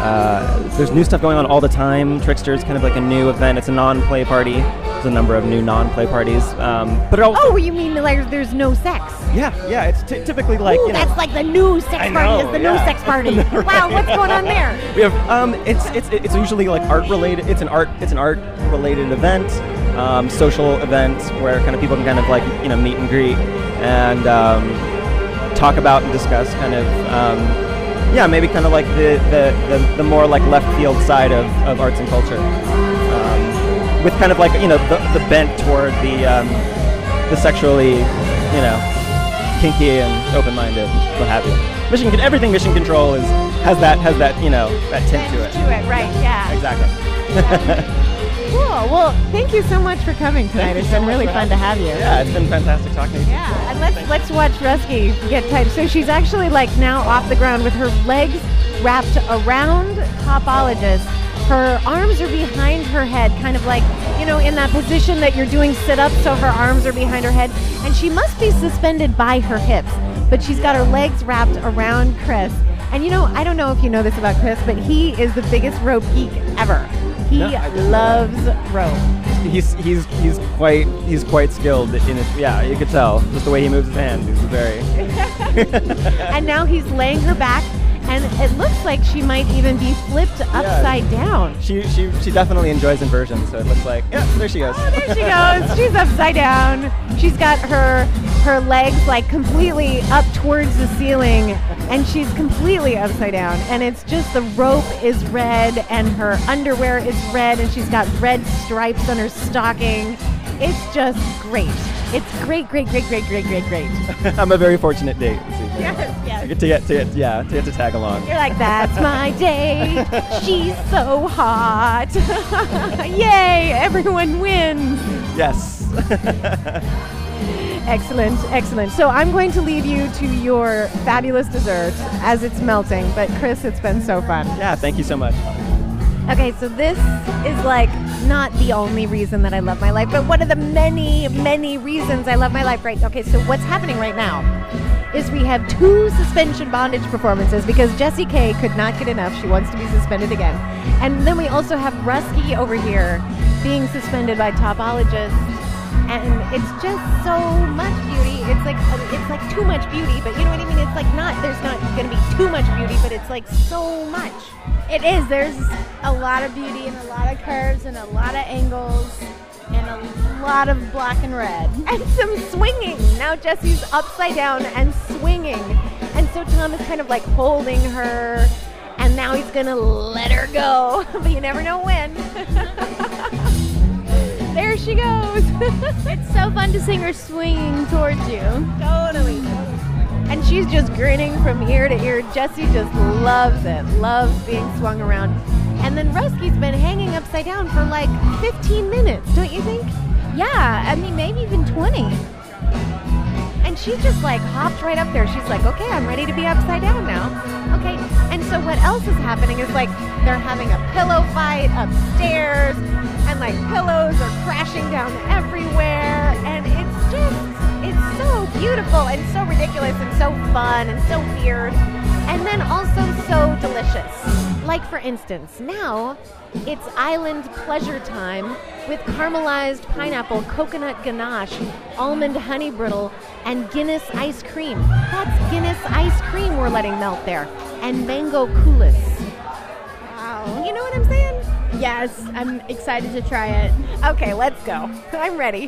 Speaker 5: uh, there's new stuff going on all the time. Trickster is kind of like a new event. It's a non-play party. There's a number of new non-play parties. Um, but it also,
Speaker 2: Oh, you mean like there's no sex?
Speaker 5: yeah, yeah. It's t- typically like
Speaker 2: Ooh,
Speaker 5: you know,
Speaker 2: that's like the new sex
Speaker 5: I
Speaker 2: party
Speaker 5: know,
Speaker 2: is the
Speaker 5: yeah.
Speaker 2: new sex party.
Speaker 5: Right.
Speaker 2: Wow, what's going on there?
Speaker 5: We have um, it's it's it's usually like art related. It's an art it's an art related event, um, social event where kind of people can kind of like you know meet and greet and um, talk about and discuss kind of um, yeah maybe kind of like the, the, the, the more like left field side of, of arts and culture, um, with kind of like you know the, the bent toward the um, the sexually you know kinky and open minded what have you. Mission Con- everything Mission Control is has that has that you know that tint to it.
Speaker 2: To it, right? Yeah.
Speaker 5: Exactly.
Speaker 2: Cool. Well, thank you so much for coming tonight.
Speaker 5: Thank you
Speaker 2: It's
Speaker 5: so
Speaker 2: been
Speaker 5: much
Speaker 2: really
Speaker 5: for
Speaker 2: fun to have you.
Speaker 5: Yeah, it's been fantastic talking to you.
Speaker 2: Yeah, and let's let's watch Rusky get typed. So she's actually like now off the ground with her legs wrapped around Topologist. Her arms are behind her head, kind of like, you know, in that position that you're doing sit-ups, so her arms are behind her head. And she must be suspended by her hips, but she's got her legs wrapped around Chris. And you know, I don't know if you know this about Chris, but he is the biggest rope geek ever. He
Speaker 5: No, I didn't know
Speaker 2: loves rope.
Speaker 5: He's he's he's quite he's quite skilled in it. Yeah, you could tell just the way he moves his hands. He's very.
Speaker 2: And now he's laying her back, and it looks like she might even be flipped upside down.
Speaker 5: She she she definitely enjoys inversion, so it looks like yeah, there she goes.
Speaker 2: Oh, there she goes. She's upside down. She's got her her legs like completely up towards the ceiling, and she's completely upside down. And it's just the rope is red, and her underwear is red, and she's got red stripes on her stocking. It's just great. It's great, great, great, great, great, great, great.
Speaker 5: I'm a very fortunate date.
Speaker 2: Yes,
Speaker 5: I
Speaker 2: yes.
Speaker 5: get to get to get, yeah to get to tag along.
Speaker 2: You're like, that's my date. She's so hot. Yay, everyone wins.
Speaker 5: Yes.
Speaker 2: Excellent, excellent. So I'm going to leave you to your fabulous dessert as it's melting. But Chris, it's been so fun.
Speaker 5: Yeah. Thank you so much.
Speaker 2: Okay, so this is like not the only reason that I love my life, but one of the many, many reasons I love my life, right? Okay, so what's happening right now is we have two suspension bondage performances because Jessie K could not get enough. She wants to be suspended again. And then we also have Rusky over here being suspended by Topologist. And it's just so much beauty. It's like it's like too much beauty, but you know what I mean? It's like not, there's not going to be too much beauty, but it's like so much.
Speaker 6: It is. There's a lot of beauty and a lot of curves and a lot of angles and a lot of black and red.
Speaker 2: And some swinging. Now Jessie's upside down and swinging. And so Tom is kind of like holding her, and now he's going to let her go. But you never know when. There she goes.
Speaker 6: It's so fun to see her swinging towards you.
Speaker 2: Totally. And she's just grinning from ear to ear. Jessie just loves it, loves being swung around. And then Rusky's been hanging upside down for like fifteen minutes, don't you think?
Speaker 6: Yeah, I mean, maybe even twenty.
Speaker 2: And she just like hopped right up there. She's like, okay, I'm ready to be upside down now. Okay. And so what else is happening is like they're having a pillow fight upstairs, and like pillows are crashing down everywhere. And it's just, it's so beautiful and so ridiculous and so fun and so weird. And then also so delicious. Like for instance, now it's island pleasure time with caramelized pineapple, coconut ganache, almond honey brittle, and Guinness ice cream. That's Guinness ice cream we're letting melt there. And mango coulis.
Speaker 6: Wow.
Speaker 2: You know what I'm saying?
Speaker 6: Yes, I'm excited to try it.
Speaker 2: Okay, let's go. I'm ready.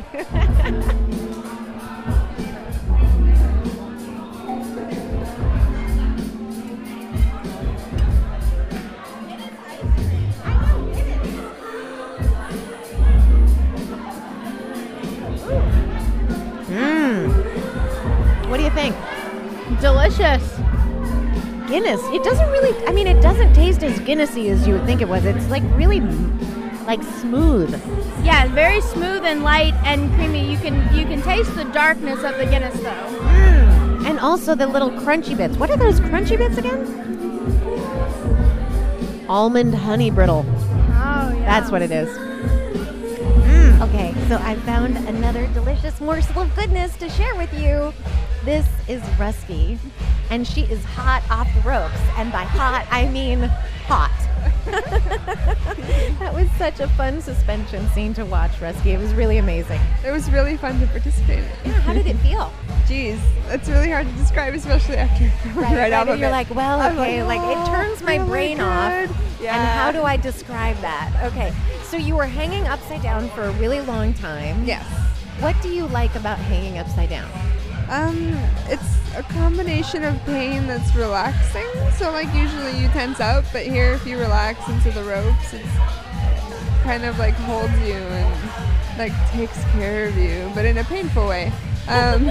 Speaker 2: Mmm. What do you think?
Speaker 6: Delicious.
Speaker 2: Guinness. It doesn't really, I mean, it doesn't taste as Guinnessy as you would think it was. It's like really like smooth.
Speaker 6: Yeah, very smooth and light and creamy. You can you can taste the darkness of the Guinness though.
Speaker 2: Mm. And also the little crunchy bits. What are those crunchy bits again? Almond honey brittle.
Speaker 6: Oh, yeah.
Speaker 2: That's what it is. Mm. Okay, so I found another delicious morsel of goodness to share with you. This is Rusky, and she is hot off the ropes. And by hot, I mean hot. That was such a fun suspension scene to watch, Rusty. It was really amazing.
Speaker 7: It was really fun to participate in.
Speaker 2: Yeah, how did it feel?
Speaker 7: Geez, it's really hard to describe, especially after you're right, right out of
Speaker 2: You're
Speaker 7: it.
Speaker 2: like, well,
Speaker 7: I'm
Speaker 2: okay,
Speaker 7: like,
Speaker 2: like, it
Speaker 7: "Oh,
Speaker 2: turns my
Speaker 7: really
Speaker 2: brain
Speaker 7: good."
Speaker 2: off.
Speaker 7: Yeah.
Speaker 2: And how do I describe that? Okay, so you were hanging upside down for a really long time.
Speaker 7: Yes.
Speaker 2: What do you like about hanging upside down?
Speaker 7: Um, it's a combination of pain that's relaxing. So like usually you tense up, but here if you relax into the ropes, it's kind of like holds you and like takes care of you, but in a painful way. Um,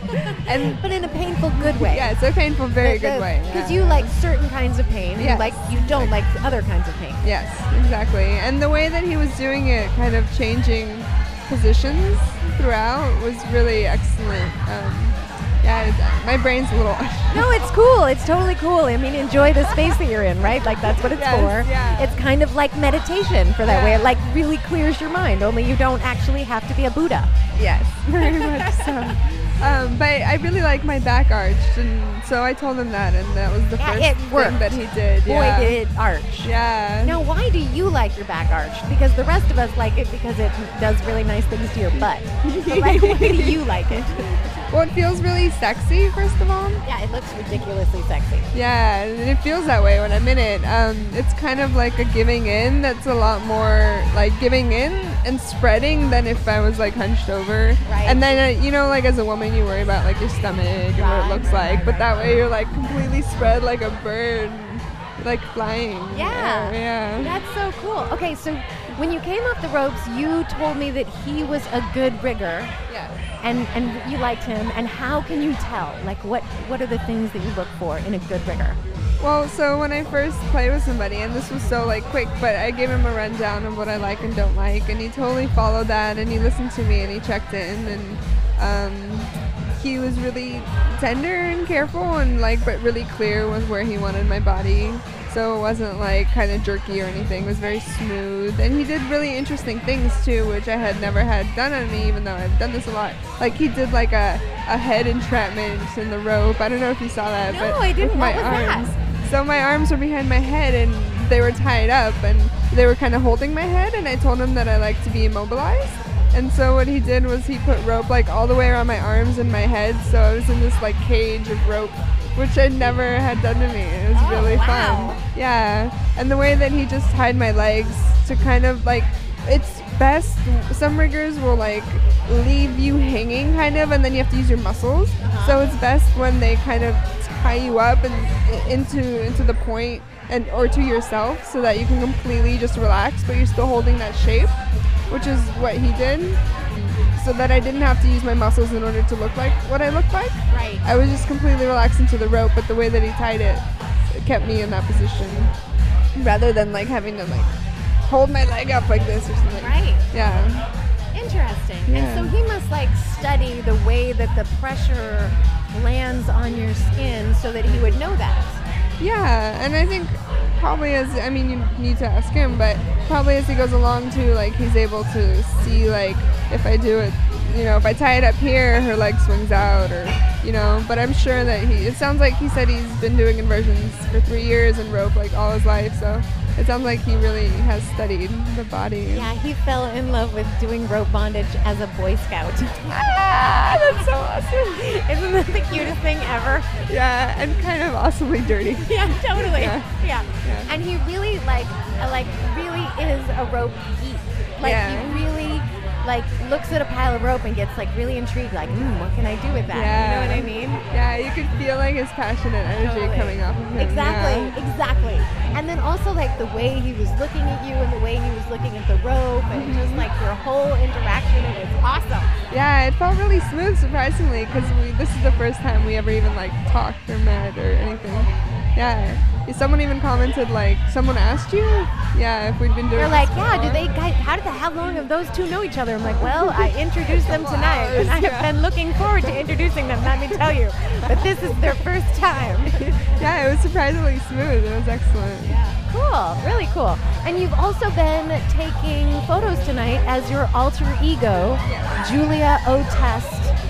Speaker 7: and
Speaker 2: But in a painful good way.
Speaker 7: yeah, it's a painful, very good way.
Speaker 2: Because
Speaker 7: yeah.
Speaker 2: you like certain kinds of pain.
Speaker 7: Yes.
Speaker 2: You like you don't like other kinds of pain.
Speaker 7: Yes, exactly. And the way that he was doing it, kind of changing positions throughout, was really excellent. Um, yeah, it- my brain's a little.
Speaker 2: No, it's cool. It's totally cool. I mean, enjoy the space that you're in, right? Like that's what it's
Speaker 7: Yes,
Speaker 2: for.
Speaker 7: yeah.
Speaker 2: It's kind of like meditation for that way.
Speaker 7: Yeah.
Speaker 2: It like really clears your mind. Only you don't actually have to be a Buddha.
Speaker 7: Yes, very much so. Um, but I really like my back arched, and so I told him that, and that was the
Speaker 2: Yeah,
Speaker 7: first
Speaker 2: it
Speaker 7: thing
Speaker 2: worked.
Speaker 7: that he did.
Speaker 2: Boy,
Speaker 7: yeah.
Speaker 2: did it arch.
Speaker 7: Yeah.
Speaker 2: Now, why do you like your back arched? Because the rest of us like it because it does really nice things to your butt. But like, why do you like it?
Speaker 7: Well, it feels really sexy, first of all.
Speaker 2: Yeah, it looks ridiculously sexy.
Speaker 7: Yeah, and it feels that way when I'm in it. Um, it's kind of like a giving in that's a lot more like giving in and spreading than if I was like hunched over.
Speaker 2: Right.
Speaker 7: And then, uh, you know, like as a woman, you worry about like your stomach and what
Speaker 2: Right,
Speaker 7: it looks
Speaker 2: right,
Speaker 7: like.
Speaker 2: right,
Speaker 7: but
Speaker 2: right,
Speaker 7: that
Speaker 2: right.
Speaker 7: way you're like completely spread like a bird, like flying.
Speaker 2: Yeah.
Speaker 7: Yeah.
Speaker 2: That's so cool. Okay, so when you came off the ropes, you told me that he was a good rigger.
Speaker 7: Yeah.
Speaker 2: And, and you liked him, and how can you tell? Like, what, what are the things that you look for in a good rigger?
Speaker 7: Well, so when I first play with somebody, and this was so like quick, but I gave him a rundown of what I like and don't like, and he totally followed that, and he listened to me, and he checked in, and um, he was really tender and careful, and like, but really clear with where he wanted my body. So it wasn't like kind of jerky or anything. It was very smooth, and he did really interesting things too, which I had never had done on me, even though I've done this a lot. Like he did like a, a head entrapment in the rope. I don't know if you saw that,
Speaker 2: No,
Speaker 7: but
Speaker 2: I didn't.
Speaker 7: with my
Speaker 2: What was that?
Speaker 7: arms. So my arms were behind my head, and they were tied up, and they were kind of holding my head. And I told him that I like to be immobilized. And so what he did was he put rope like all the way around my arms and my head, so I was in this like cage of rope, which I never had done to me. It was
Speaker 2: Oh,
Speaker 7: really
Speaker 2: wow.
Speaker 7: fun. Yeah. And the way that he just tied my legs to kind of like, it's best, some riggers will like leave you hanging kind of, and then you have to use your muscles.
Speaker 2: Uh-huh.
Speaker 7: So it's best when they kind of tie you up and i- into into the point and or to yourself, so that you can completely just relax, but you're still holding that shape, which is what he did. So that I didn't have to use my muscles in order to look like what I looked like.
Speaker 2: Right.
Speaker 7: I was just completely relaxed into the rope, but the way that he tied it, it kept me in that position, rather than like having to like hold my leg up like this or something.
Speaker 2: Right.
Speaker 7: Yeah.
Speaker 2: Interesting.
Speaker 7: Yeah.
Speaker 2: And so he must like study the way that the pressure lands on your skin so that he would know that.
Speaker 7: Yeah, and I think probably as, I mean, you need to ask him, but probably as he goes along too, like he's able to see like if I do it, you know, if I tie it up here, her leg swings out, or, you know, but I'm sure that he, it sounds like he said he's been doing inversions for three years and rope like all his life, so it sounds like he really has studied the body.
Speaker 2: Yeah, he fell in love with doing rope bondage as a Boy Scout.
Speaker 7: Ah, that's so awesome.
Speaker 2: Isn't that the cutest thing ever?
Speaker 7: Yeah, and kind of awesomely dirty.
Speaker 2: Yeah, totally.
Speaker 7: Yeah.
Speaker 2: Yeah.
Speaker 7: Yeah.
Speaker 2: And he really like uh, like really is a rope geek. Like
Speaker 7: Yeah.
Speaker 2: he really like looks at a pile of rope and gets like really intrigued, like, hmm, what can I do with that?
Speaker 7: Yeah.
Speaker 2: You know what I mean?
Speaker 7: Yeah, you could feel like his passionate energy
Speaker 2: Totally.
Speaker 7: coming off of him.
Speaker 2: Exactly,
Speaker 7: Yeah.
Speaker 2: exactly. And then also like the way he was looking at you and the way he was looking at the rope and just like your whole interaction, it was awesome.
Speaker 7: Yeah, it felt really smooth, surprisingly, because we this is the first time we ever even like talked or met or anything. Yeah. Someone even commented like, someone asked you? Yeah, if we'd been doing
Speaker 2: They're
Speaker 7: this
Speaker 2: like, yeah, do
Speaker 7: before.
Speaker 2: they guys, how did the, how long have those two know each other? I'm like, well, I introduced them
Speaker 7: Couple
Speaker 2: tonight and I
Speaker 7: hours,
Speaker 2: have
Speaker 7: yeah.
Speaker 2: been looking forward to introducing them, let me tell you. But this is their first time.
Speaker 7: Yeah, it was surprisingly smooth. It was excellent.
Speaker 2: Cool, really cool. And you've also been taking photos tonight as your alter ego, Julia Otest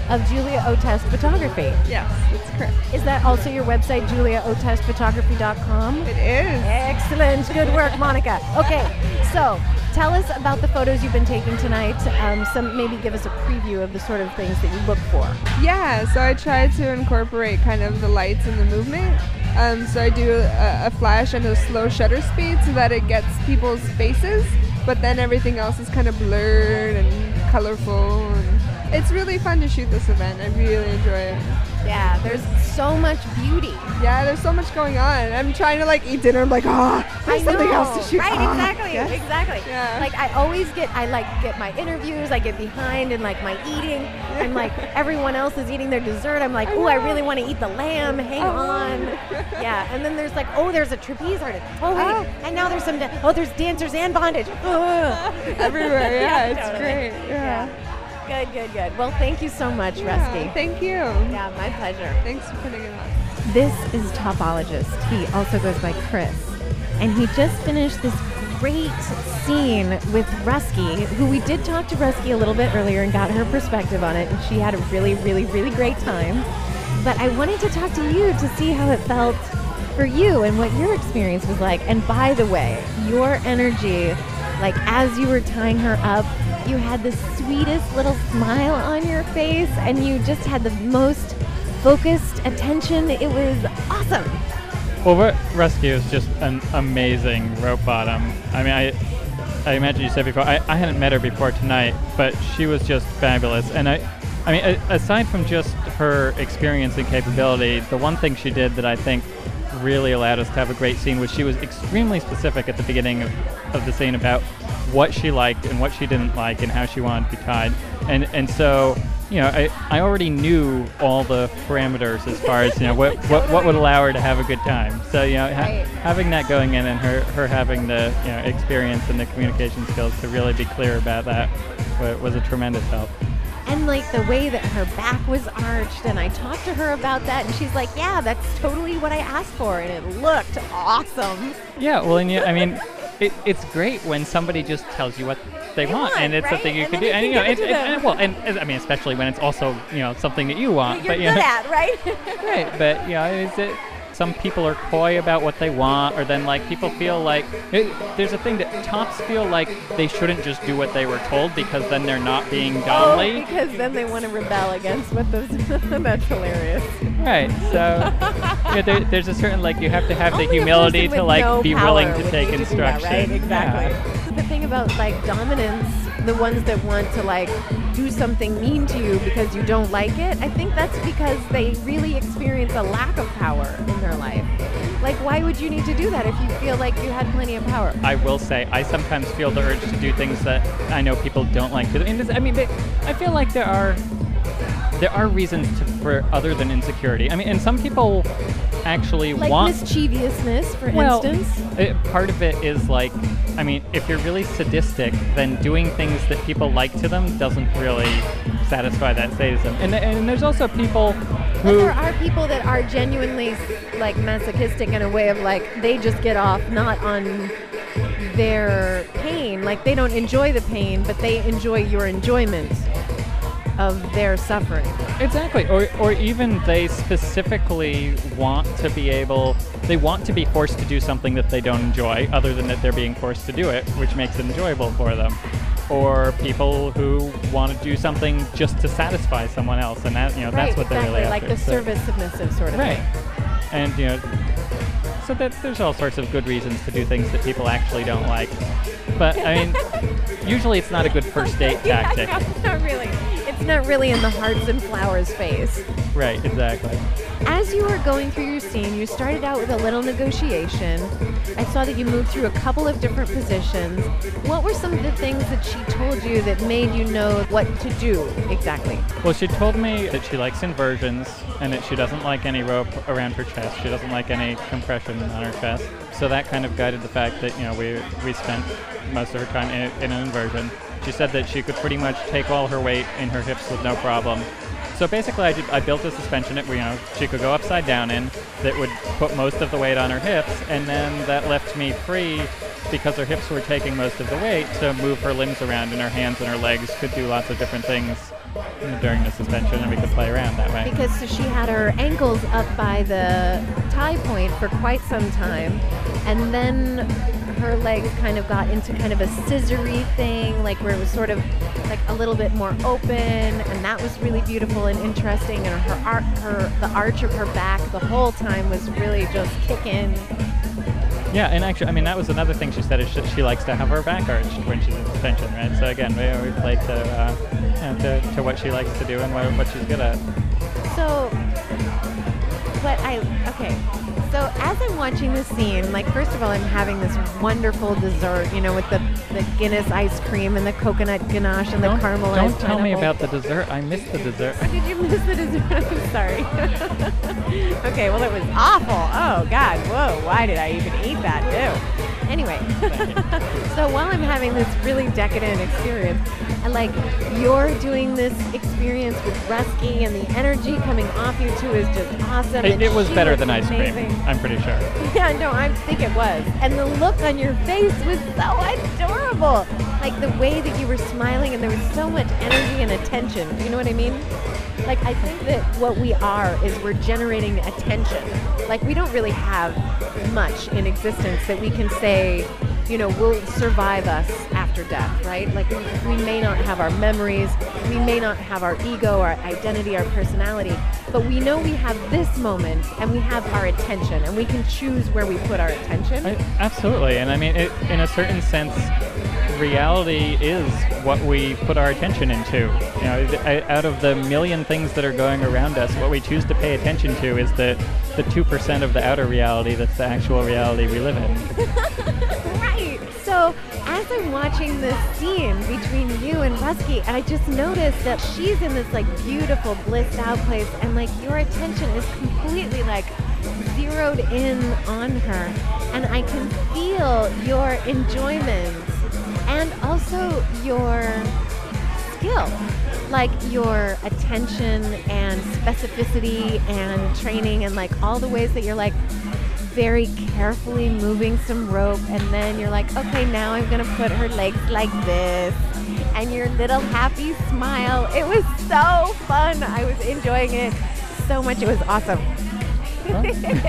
Speaker 2: of Julia Otest Photography.
Speaker 7: Yes, that's correct.
Speaker 2: Is that also your website, julia otest photography dot com?
Speaker 7: It is.
Speaker 2: Excellent. Good work, Monica. Okay, so tell us about the photos you've been taking tonight. Um, some maybe give us a preview of the sort of things that you look for.
Speaker 7: Yeah, so I try to incorporate kind of the lights and the movement. Um, so I do a, a flash and a slow shutter speed so that it gets people's faces, but then everything else is kind of blurred and colorful. And it's really fun to shoot this event. I really enjoy it.
Speaker 2: Yeah, there's so much beauty.
Speaker 7: Yeah, there's so much going on. I'm trying to like eat dinner. I'm like, ah, there's
Speaker 2: I
Speaker 7: something
Speaker 2: know,
Speaker 7: else to shoot.
Speaker 2: Right,
Speaker 7: Ah,
Speaker 2: exactly,
Speaker 7: yes.
Speaker 2: exactly.
Speaker 7: Yeah.
Speaker 2: Like I always get, I like get my interviews, I get behind in like my eating, and like everyone else is eating their dessert. I'm like, oh, I really want to eat the lamb. Hang
Speaker 7: Oh.
Speaker 2: on. Yeah, and then there's like, oh, there's a trapeze artist. Oh wait,
Speaker 7: Oh.
Speaker 2: and now there's some. Da- oh, there's dancers and bondage. Ugh.
Speaker 7: Everywhere, yeah, it's
Speaker 2: totally.
Speaker 7: great. Yeah.
Speaker 2: Good, good, good. Well, thank you so much,
Speaker 7: Yeah,
Speaker 2: Rusty.
Speaker 7: thank you.
Speaker 2: Yeah, my pleasure.
Speaker 7: Thanks for putting it on.
Speaker 2: This is Topologist. He also goes by Chris. And he just finished this great scene with Rusky, who we did talk to Rusky a little bit earlier and got her perspective on it. And she had a really, really, really great time. But I wanted to talk to you to see how it felt for you and what your experience was like. And by the way, your energy, like as you were tying her up, you had the sweetest little smile on your face and you just had the most focused attention. It was awesome.
Speaker 8: Well, Rusky was just an amazing rope bottom. I mean, I I imagine you said before, I, I hadn't met her before tonight, but she was just fabulous. And I, I mean, a, aside from just her experience and capability, the one thing she did that I think really allowed us to have a great scene was she was extremely specific at the beginning of, of the scene about what she liked and what she didn't like and how she wanted to be tied. And and so, you know, I, I already knew all the parameters as far as, you know, what, what, what would allow her to have a good time. So, you know, ha-
Speaker 2: Right.
Speaker 8: having that going in and her, her having the, you know, experience and the communication skills to really be clear about that was, was a tremendous help.
Speaker 2: And like the way that her back was arched, and I talked to her about that, and she's like, yeah, that's totally what I asked for, and it looked awesome.
Speaker 8: Yeah, well, and you, I mean, it, it's great when somebody just tells you what they
Speaker 2: They
Speaker 8: want,
Speaker 2: want,
Speaker 8: and it's
Speaker 2: right?
Speaker 8: something you
Speaker 2: And
Speaker 8: can
Speaker 2: then
Speaker 8: do.
Speaker 2: you
Speaker 8: And
Speaker 2: can
Speaker 8: you know,
Speaker 2: give it
Speaker 8: it,
Speaker 2: to
Speaker 8: it,
Speaker 2: them.
Speaker 8: well, and and, I mean, especially when it's also, you know, something that you want.
Speaker 2: You're
Speaker 8: but,
Speaker 2: good
Speaker 8: you know,
Speaker 2: at, right?
Speaker 8: right, but you know, is it? Some people are coy about what they want, or then like people feel like it, there's a thing that tops feel like they shouldn't just do what they were told because then they're not being
Speaker 2: Oh,
Speaker 8: dolly.
Speaker 2: because then they want to rebel against what those. That's hilarious.
Speaker 8: Right. So yeah, there, there's a certain like you have to have
Speaker 2: Only
Speaker 8: the
Speaker 2: a
Speaker 8: humility
Speaker 2: person
Speaker 8: to
Speaker 2: with
Speaker 8: like
Speaker 2: no
Speaker 8: be
Speaker 2: power
Speaker 8: willing to
Speaker 2: would
Speaker 8: take
Speaker 2: need to do that,
Speaker 8: instruction.
Speaker 2: right? Exactly.
Speaker 8: Yeah.
Speaker 2: The thing about like dominance, the ones that want to like do something mean to you because you don't like it, I think that's because they really experience a lack of power in their life. Like, why would you need to do that if you feel like you had plenty of power?
Speaker 8: I will say, I sometimes feel the urge to do things that I know people don't like to do. And this, I mean, they, I feel like there are there are reasons to, for other than insecurity. I mean, and some people actually
Speaker 2: Like
Speaker 8: want
Speaker 2: mischievousness, for
Speaker 8: well,
Speaker 2: instance.
Speaker 8: it, part of it is like, I mean, if you're really sadistic, then doing things that people like to them doesn't really satisfy that sadism. And and there's also people
Speaker 2: But
Speaker 8: who
Speaker 2: there are people that are genuinely like masochistic in a way of like they just get off not on their pain, like they don't enjoy the pain, but they enjoy your enjoyment of their suffering.
Speaker 8: Exactly, or or even they specifically want to be able, they want to be forced to do something that they don't enjoy, other than that they're being forced to do it, which makes it enjoyable for them. Or people who want to do something just to satisfy someone else, and that, you know,
Speaker 2: Right,
Speaker 8: that's what
Speaker 2: exactly,
Speaker 8: they're really
Speaker 2: like
Speaker 8: after.
Speaker 2: the
Speaker 8: So-
Speaker 2: service submissive sort of
Speaker 8: right,
Speaker 2: thing.
Speaker 8: and you know, so that there's all sorts of good reasons to do things that people actually don't like. But I mean, usually it's not a good first date tactic.
Speaker 2: Yeah, no, not really. It's not really in the hearts and flowers phase.
Speaker 8: Right, exactly.
Speaker 2: As you were going through your scene, you started out with a little negotiation. I saw that you moved through a couple of different positions. What were some of the things that she told you that made you know what to do exactly?
Speaker 8: Well, she told me that she likes inversions and that she doesn't like any rope around her chest. She doesn't like any compression on her chest. So that kind of guided the fact that, you know, we we spent most of her time in, in an inversion. She said that she could pretty much take all her weight in her hips with no problem. So basically, I, did, I built a suspension that, you know, she could go upside down in, that would put most of the weight on her hips, and then that left me free, because her hips were taking most of the weight, to move her limbs around, and her hands and her legs could do lots of different things during the suspension, and we could play around that way.
Speaker 2: Because so she had her ankles up by the tie point for quite some time, and then her legs kind of got into kind of a scissory thing, like where it was sort of like a little bit more open, and that was really beautiful and interesting. And her ar- her the arch of her back the whole time was really just kicking.
Speaker 8: Yeah, and actually, I mean, that was another thing she said, is she, she likes to have her back arched when she's in suspension, right? So again, we, we play to, uh, you know, to, to what she likes to do and what, what she's good at.
Speaker 2: So, what I, okay, so as I'm watching this scene, like, first of all, I'm having this wonderful dessert, you know, with the, the Guinness ice cream and the coconut ganache and the
Speaker 8: Don't,
Speaker 2: caramelized
Speaker 8: don't tell me
Speaker 2: pineapple.
Speaker 8: about the dessert. I missed the dessert.
Speaker 2: Did you miss the dessert? I'm sorry. Okay, well, it was awful. Oh, God, whoa, why did I even eat that? Ew. Anyway, so while I'm having this really decadent experience, and like you're doing this experience with Rusky, and the energy coming off you two is just awesome.
Speaker 8: It,
Speaker 2: and
Speaker 8: it was
Speaker 2: she
Speaker 8: better
Speaker 2: looks
Speaker 8: than ice
Speaker 2: amazing.
Speaker 8: cream, I'm pretty sure.
Speaker 2: Yeah, no, I think it was. And the look on your face was so adorable. Like the way that you were smiling, and there was so much energy and attention. You know what I mean? Like, I think that what we are is we're generating attention. Like, we don't really have much in existence that we can say, you know, will survive us after death, right? Like, we, we may not have our memories, we may not have our ego, our identity, our personality, but we know we have this moment, and we have our attention, and we can choose where we put our attention.
Speaker 8: I, absolutely, and I mean, it, in a certain sense, reality is what we put our attention into. You know, th- out of the million things that are going around us, what we choose to pay attention to is the the two percent of the outer reality that's the actual reality we live in.
Speaker 2: Right. So as I'm watching this scene between you and Rusky, I just noticed that she's in this like beautiful blissed out place, and like your attention is completely like zeroed in on her, and I can feel your enjoyment and also your skill, like your attention and specificity and training, and like all the ways that you're like very carefully moving some rope, and then you're like, okay, now I'm gonna put her legs like this, and your little happy smile. It was so fun. I was enjoying it so much. It was awesome.
Speaker 8: Huh?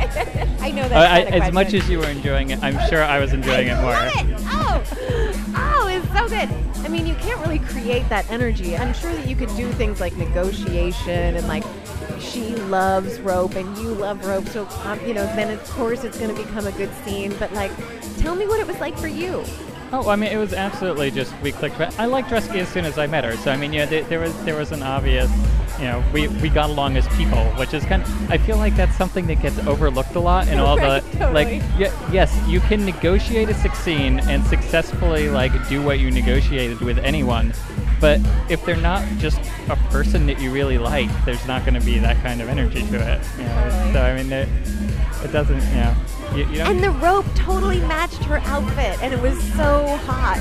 Speaker 2: I know
Speaker 8: Uh,
Speaker 2: that's
Speaker 8: I,
Speaker 2: not a
Speaker 8: as much
Speaker 2: question.
Speaker 8: as you were enjoying it, I'm sure I was enjoying
Speaker 2: I
Speaker 8: it more.
Speaker 2: love it. Oh, oh, it's so good. I mean, you can't really create that energy. I'm sure that you could do things like negotiation, and like she loves rope and you love rope, so um, you know, then of course it's going to become a good scene. But like, tell me what it was like for you.
Speaker 8: Oh, I mean, it was absolutely just, we clicked. I liked Rusky as soon as I met her. So I mean, yeah, there, there was there was an obvious, you know, we, we got along as people, which is kind of, I feel like that's something that gets overlooked a lot in all
Speaker 2: Right,
Speaker 8: the,
Speaker 2: totally.
Speaker 8: like, y- yes, you can negotiate a sex scene and successfully, like, do what you negotiated with anyone. But if they're not just a person that you really like, there's not going to be that kind of energy to it. You know?
Speaker 2: Totally.
Speaker 8: So, I mean, it, it doesn't, you know, you, you don't...
Speaker 2: And the rope totally matched her outfit, and it was so hot.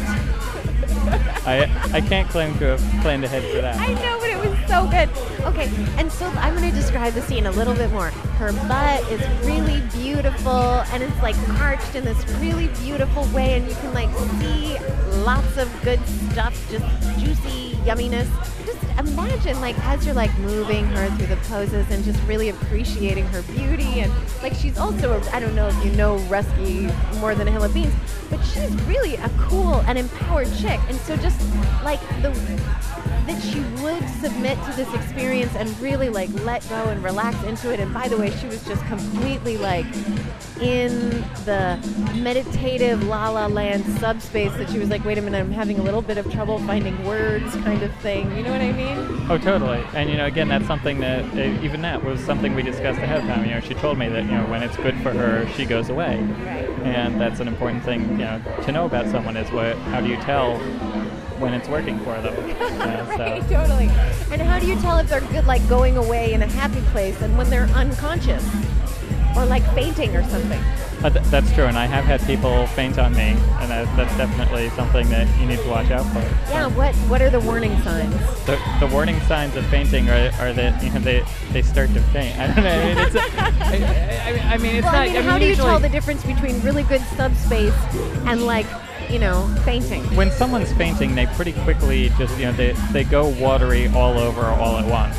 Speaker 8: I I can't claim to have planned ahead for that.
Speaker 2: I know, but it was so good. Okay, and so I'm going to describe the scene a little bit more. Her butt is really beautiful, and it's like arched in this really beautiful way, and you can like see lots of good stuff, just juicy yumminess. Just imagine, like, as you're like moving her through the poses and just really appreciating her beauty, and like she's also, a, I don't know if you know Rusky more than a hill of beans, but she's really a cool and empowered chick, and so just like the that she would submit to this experience and really like let go and relax into it. And by the way, she was just completely like in the meditative La La Land subspace that she was like, wait a minute, I'm having a little bit of trouble finding words kind of thing. You know what I mean?
Speaker 8: Oh, totally. And, you know, again, that's something that, uh, even that was something we discussed ahead of time. You know, she told me that, you know, when it's good for her, she goes away.
Speaker 2: Right.
Speaker 8: And that's an important thing, you know, to know about someone is what, how do you tell when it's working for them? Yeah,
Speaker 2: Right,
Speaker 8: so.
Speaker 2: totally. And how do you tell if they're good, like going away in a happy place, and when they're unconscious or like fainting or something?
Speaker 8: Uh, th- that's true, and I have had people faint on me, and that, that's definitely something that you need to watch out for.
Speaker 2: Yeah. What What are the warning signs?
Speaker 8: The, the warning signs of fainting are, are that, you know, they they start to faint. I don't know. I mean, it's a, I, I, I mean, it's
Speaker 2: Well,
Speaker 8: not.
Speaker 2: I mean,
Speaker 8: I mean,
Speaker 2: how do you
Speaker 8: usually,
Speaker 2: tell the difference between really good subspace and like you know, fainting.
Speaker 8: When someone's fainting, they pretty quickly just, you know, they, they go watery all over all at once.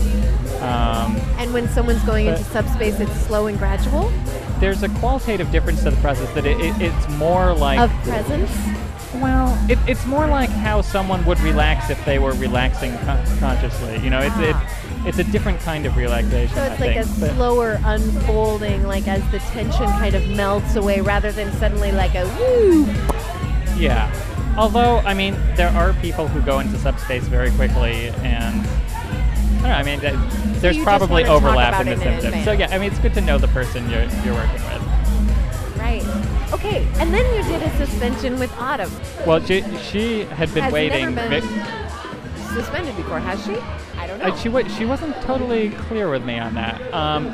Speaker 8: Um,
Speaker 2: And when someone's going
Speaker 8: but-
Speaker 2: into subspace, it's slow and gradual
Speaker 8: there's a qualitative difference to the process that it, it, it's more like...
Speaker 2: of presence.
Speaker 8: Well, it, it's more like how someone would relax if they were relaxing con- consciously. You know, it's
Speaker 2: Ah.
Speaker 8: it, it's a different kind of relaxation.
Speaker 2: So
Speaker 8: I
Speaker 2: it's like a
Speaker 8: think. But-
Speaker 2: slower unfolding, like as the tension kind of melts away, rather than suddenly like a woo.
Speaker 8: Yeah. Although, I mean, there are people who go into subspace very quickly, and I don't know, I mean, th- there's
Speaker 2: you just
Speaker 8: probably
Speaker 2: wanna talk
Speaker 8: overlap
Speaker 2: about
Speaker 8: in the
Speaker 2: it in
Speaker 8: symptoms. So
Speaker 2: advance.
Speaker 8: yeah, I mean, it's good to know the person you're you're working with.
Speaker 2: Right. Okay. And then you did a suspension with Autumn.
Speaker 8: Well, she she had been
Speaker 2: Has
Speaker 8: waiting.
Speaker 2: never been
Speaker 8: vi-
Speaker 2: suspended before, has she? I don't know.
Speaker 8: Uh, she wa- she wasn't totally clear with me on that. Um,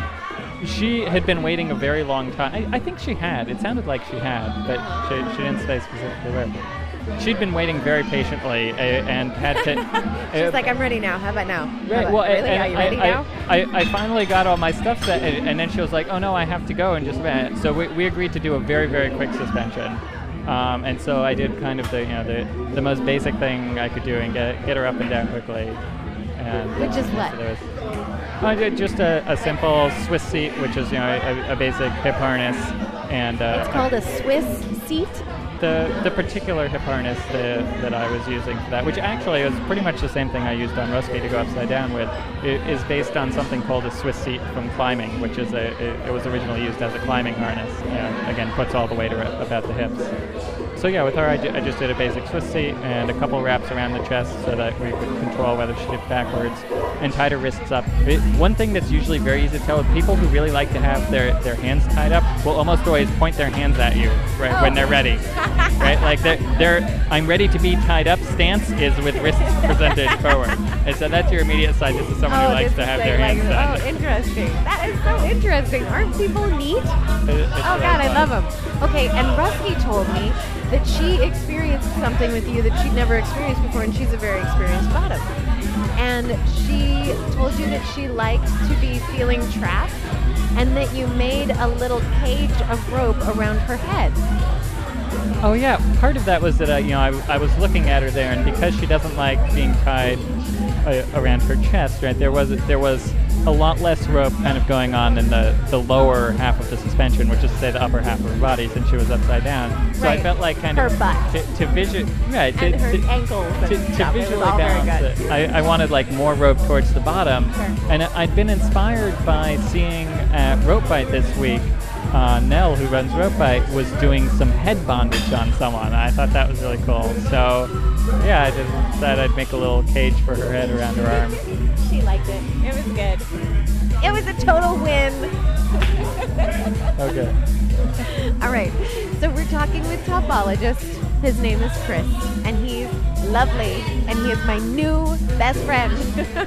Speaker 8: she had been waiting a very long time. I, I think she had. It sounded like she had, but she, she didn't say specifically where. She'd been waiting very patiently uh, and had to.
Speaker 2: She's
Speaker 8: uh,
Speaker 2: like, I'm ready now. How about now? How
Speaker 8: Right.
Speaker 2: about-
Speaker 8: Well,
Speaker 2: really?
Speaker 8: and
Speaker 2: Are you
Speaker 8: I,
Speaker 2: ready
Speaker 8: I,
Speaker 2: now?
Speaker 8: I, I finally got all my stuff set, and, and then she was like, "Oh no, I have to go," and just went. So we, we agreed to do a very very quick suspension. Um, and so I did kind of the you know the the most basic thing I could do and get get her up and down quickly. And,
Speaker 2: Which is
Speaker 8: uh,
Speaker 2: what?
Speaker 8: So there was, I did just a, a simple Swiss seat, which is you know a, a basic hip harness, and uh,
Speaker 2: It's called a Swiss seat.
Speaker 8: the the particular hip harness that, that I was using for that, which actually was pretty much the same thing I used on Rusky to go upside down with, it is based on something called a Swiss seat from climbing, which is a it, it was originally used as a climbing harness, and again puts all the weight ar- about the hips. So yeah, with her I, ju- I just did a basic Swiss seat and a couple wraps around the chest so that we could control whether she did backwards, and tied her wrists up. It, one thing that's usually very easy to tell with people who really like to have their, their hands tied up will almost always point their hands at you right when they're ready. Right, like they're, they're I'm ready to be tied up stance is with wrists presented forward, and so that's your immediate sign. This is someone who
Speaker 2: Oh,
Speaker 8: likes
Speaker 2: this
Speaker 8: to
Speaker 2: is
Speaker 8: have
Speaker 2: like,
Speaker 8: their hands
Speaker 2: like,
Speaker 8: tied.
Speaker 2: oh, interesting. That is so interesting. Aren't people neat?
Speaker 8: It- it's
Speaker 2: Oh
Speaker 8: really
Speaker 2: God, I
Speaker 8: fun.
Speaker 2: love them. Okay, and Rusty told me that she experienced something with you that she'd never experienced before, and she's a very experienced bottom. And she told you that she liked to be feeling trapped, and that you made a little cage of rope around her head.
Speaker 8: Oh yeah, part of that was that I, you know I, I was looking at her there, and because she doesn't like being tied uh, around her chest, right? There was there was a lot less rope kind of going on in the, the lower half of the suspension, which is to say the upper half of her body, since she was upside down. So
Speaker 2: Right.
Speaker 8: I felt like kind
Speaker 2: Her
Speaker 8: of
Speaker 2: butt.
Speaker 8: to, to visual right to,
Speaker 2: And her
Speaker 8: to,
Speaker 2: ankles and
Speaker 8: to, to
Speaker 2: stuff. It was
Speaker 8: visually
Speaker 2: all very
Speaker 8: balance
Speaker 2: good.
Speaker 8: it. I, I wanted like more rope towards the bottom,
Speaker 2: Sure.
Speaker 8: and I'd been inspired by seeing at Rope Bite this week. Uh, Nell, who runs Rope Bite, was doing some head bondage on someone. I thought that was really cool. So, yeah, I just thought I'd make a little cage for her head around her arm.
Speaker 2: She liked it. It was good. It was a total win.
Speaker 8: Okay.
Speaker 2: All right. So we're talking with topologist. His name is Chris, and he's lovely, and he is my new best friend.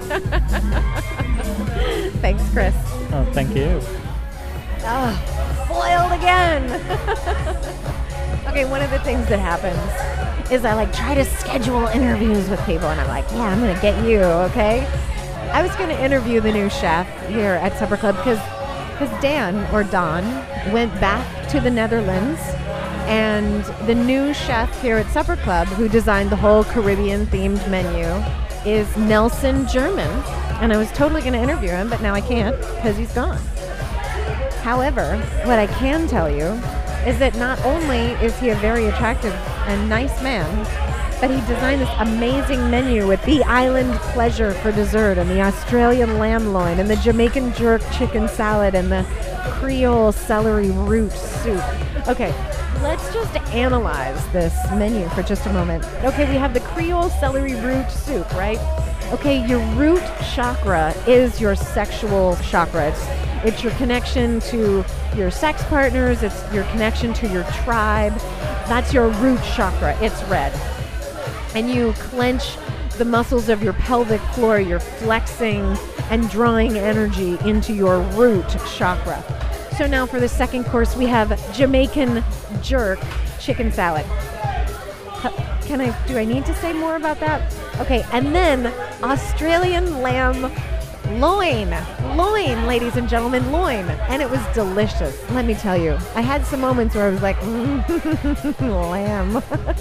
Speaker 2: Thanks, Chris.
Speaker 8: Oh, thank you.
Speaker 2: Oh, foiled again. Okay, one of the things that happens is I like try to schedule interviews with people, and I'm like, yeah, I'm gonna get you, okay? I was gonna interview the new chef here at Supper Club because because Dan or Don went back to the Netherlands, and the new chef here at Supper Club, who designed the whole Caribbean themed menu, is Nelson German, and I was totally gonna interview him, but now I can't because he's gone. However, what I can tell you is that not only is he a very attractive and nice man, but he designed this amazing menu with the island pleasure for dessert and the Australian lamb loin and the Jamaican jerk chicken salad and the Creole celery root soup. Okay, let's just analyze this menu for just a moment. Okay, we have the Creole celery root soup, right? Okay, your root chakra is your sexual chakra. It's It's your connection to your sex partners. It's your connection to your tribe. That's your root chakra. It's red. And you clench the muscles of your pelvic floor. You're flexing and drawing energy into your root chakra. So now for the second course, we have Jamaican jerk chicken salad. Can I, do I need to say more about that? Okay, and then Australian lamb loin. Loin, ladies and gentlemen, loin. And it was delicious, let me tell you. I had some moments where I was like, mm, lamb.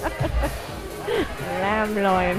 Speaker 2: Lamb loin.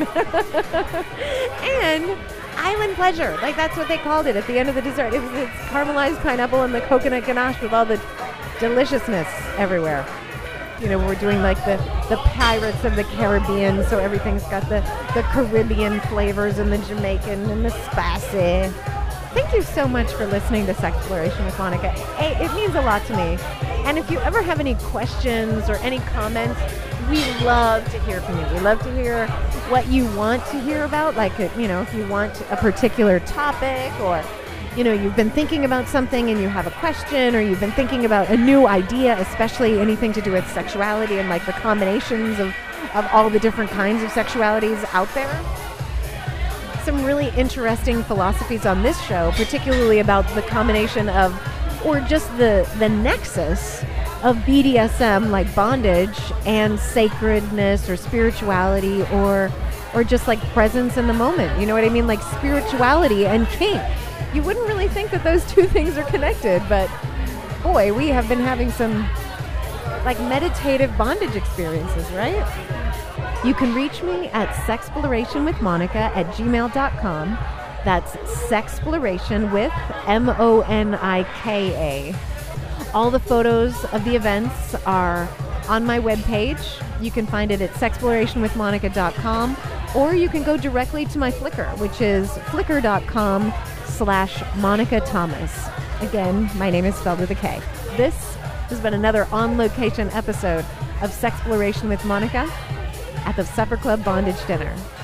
Speaker 2: And island pleasure, like that's what they called it at the end of the dessert. It was it's caramelized pineapple and the coconut ganache with all the deliciousness everywhere. You know, we're doing like the, the Pirates of the Caribbean, so everything's got the, the Caribbean flavors and the Jamaican and the spicy. Thank you so much for listening to Sexploration with Monica. Hey, it means a lot to me. And if you ever have any questions or any comments, we love to hear from you. We love to hear what you want to hear about, like, you know, if you want a particular topic, or, you know, you've been thinking about something and you have a question, or you've been thinking about a new idea, especially anything to do with sexuality and like the combinations of, of all the different kinds of sexualities out there. Some really interesting philosophies on this show, particularly about the combination of, or just the, the nexus of B D S M, like bondage, and sacredness or spirituality, or or just like presence in the moment. You know what I mean? Like spirituality and kink. You wouldn't really think that those two things are connected, but boy, we have been having some like meditative bondage experiences, right? You can reach me at sexplorationwithmonica at gmail dot com. That's sexploration with M O N I K A. All the photos of the events are on my webpage. You can find it at sexploration with monica dot com, or you can go directly to my Flickr, which is flickr dot com slash Monica Thomas. Again, my name is spelled with a K. This has been another on-location episode of Sexploration with Monica at the Supper Club Bondage Dinner.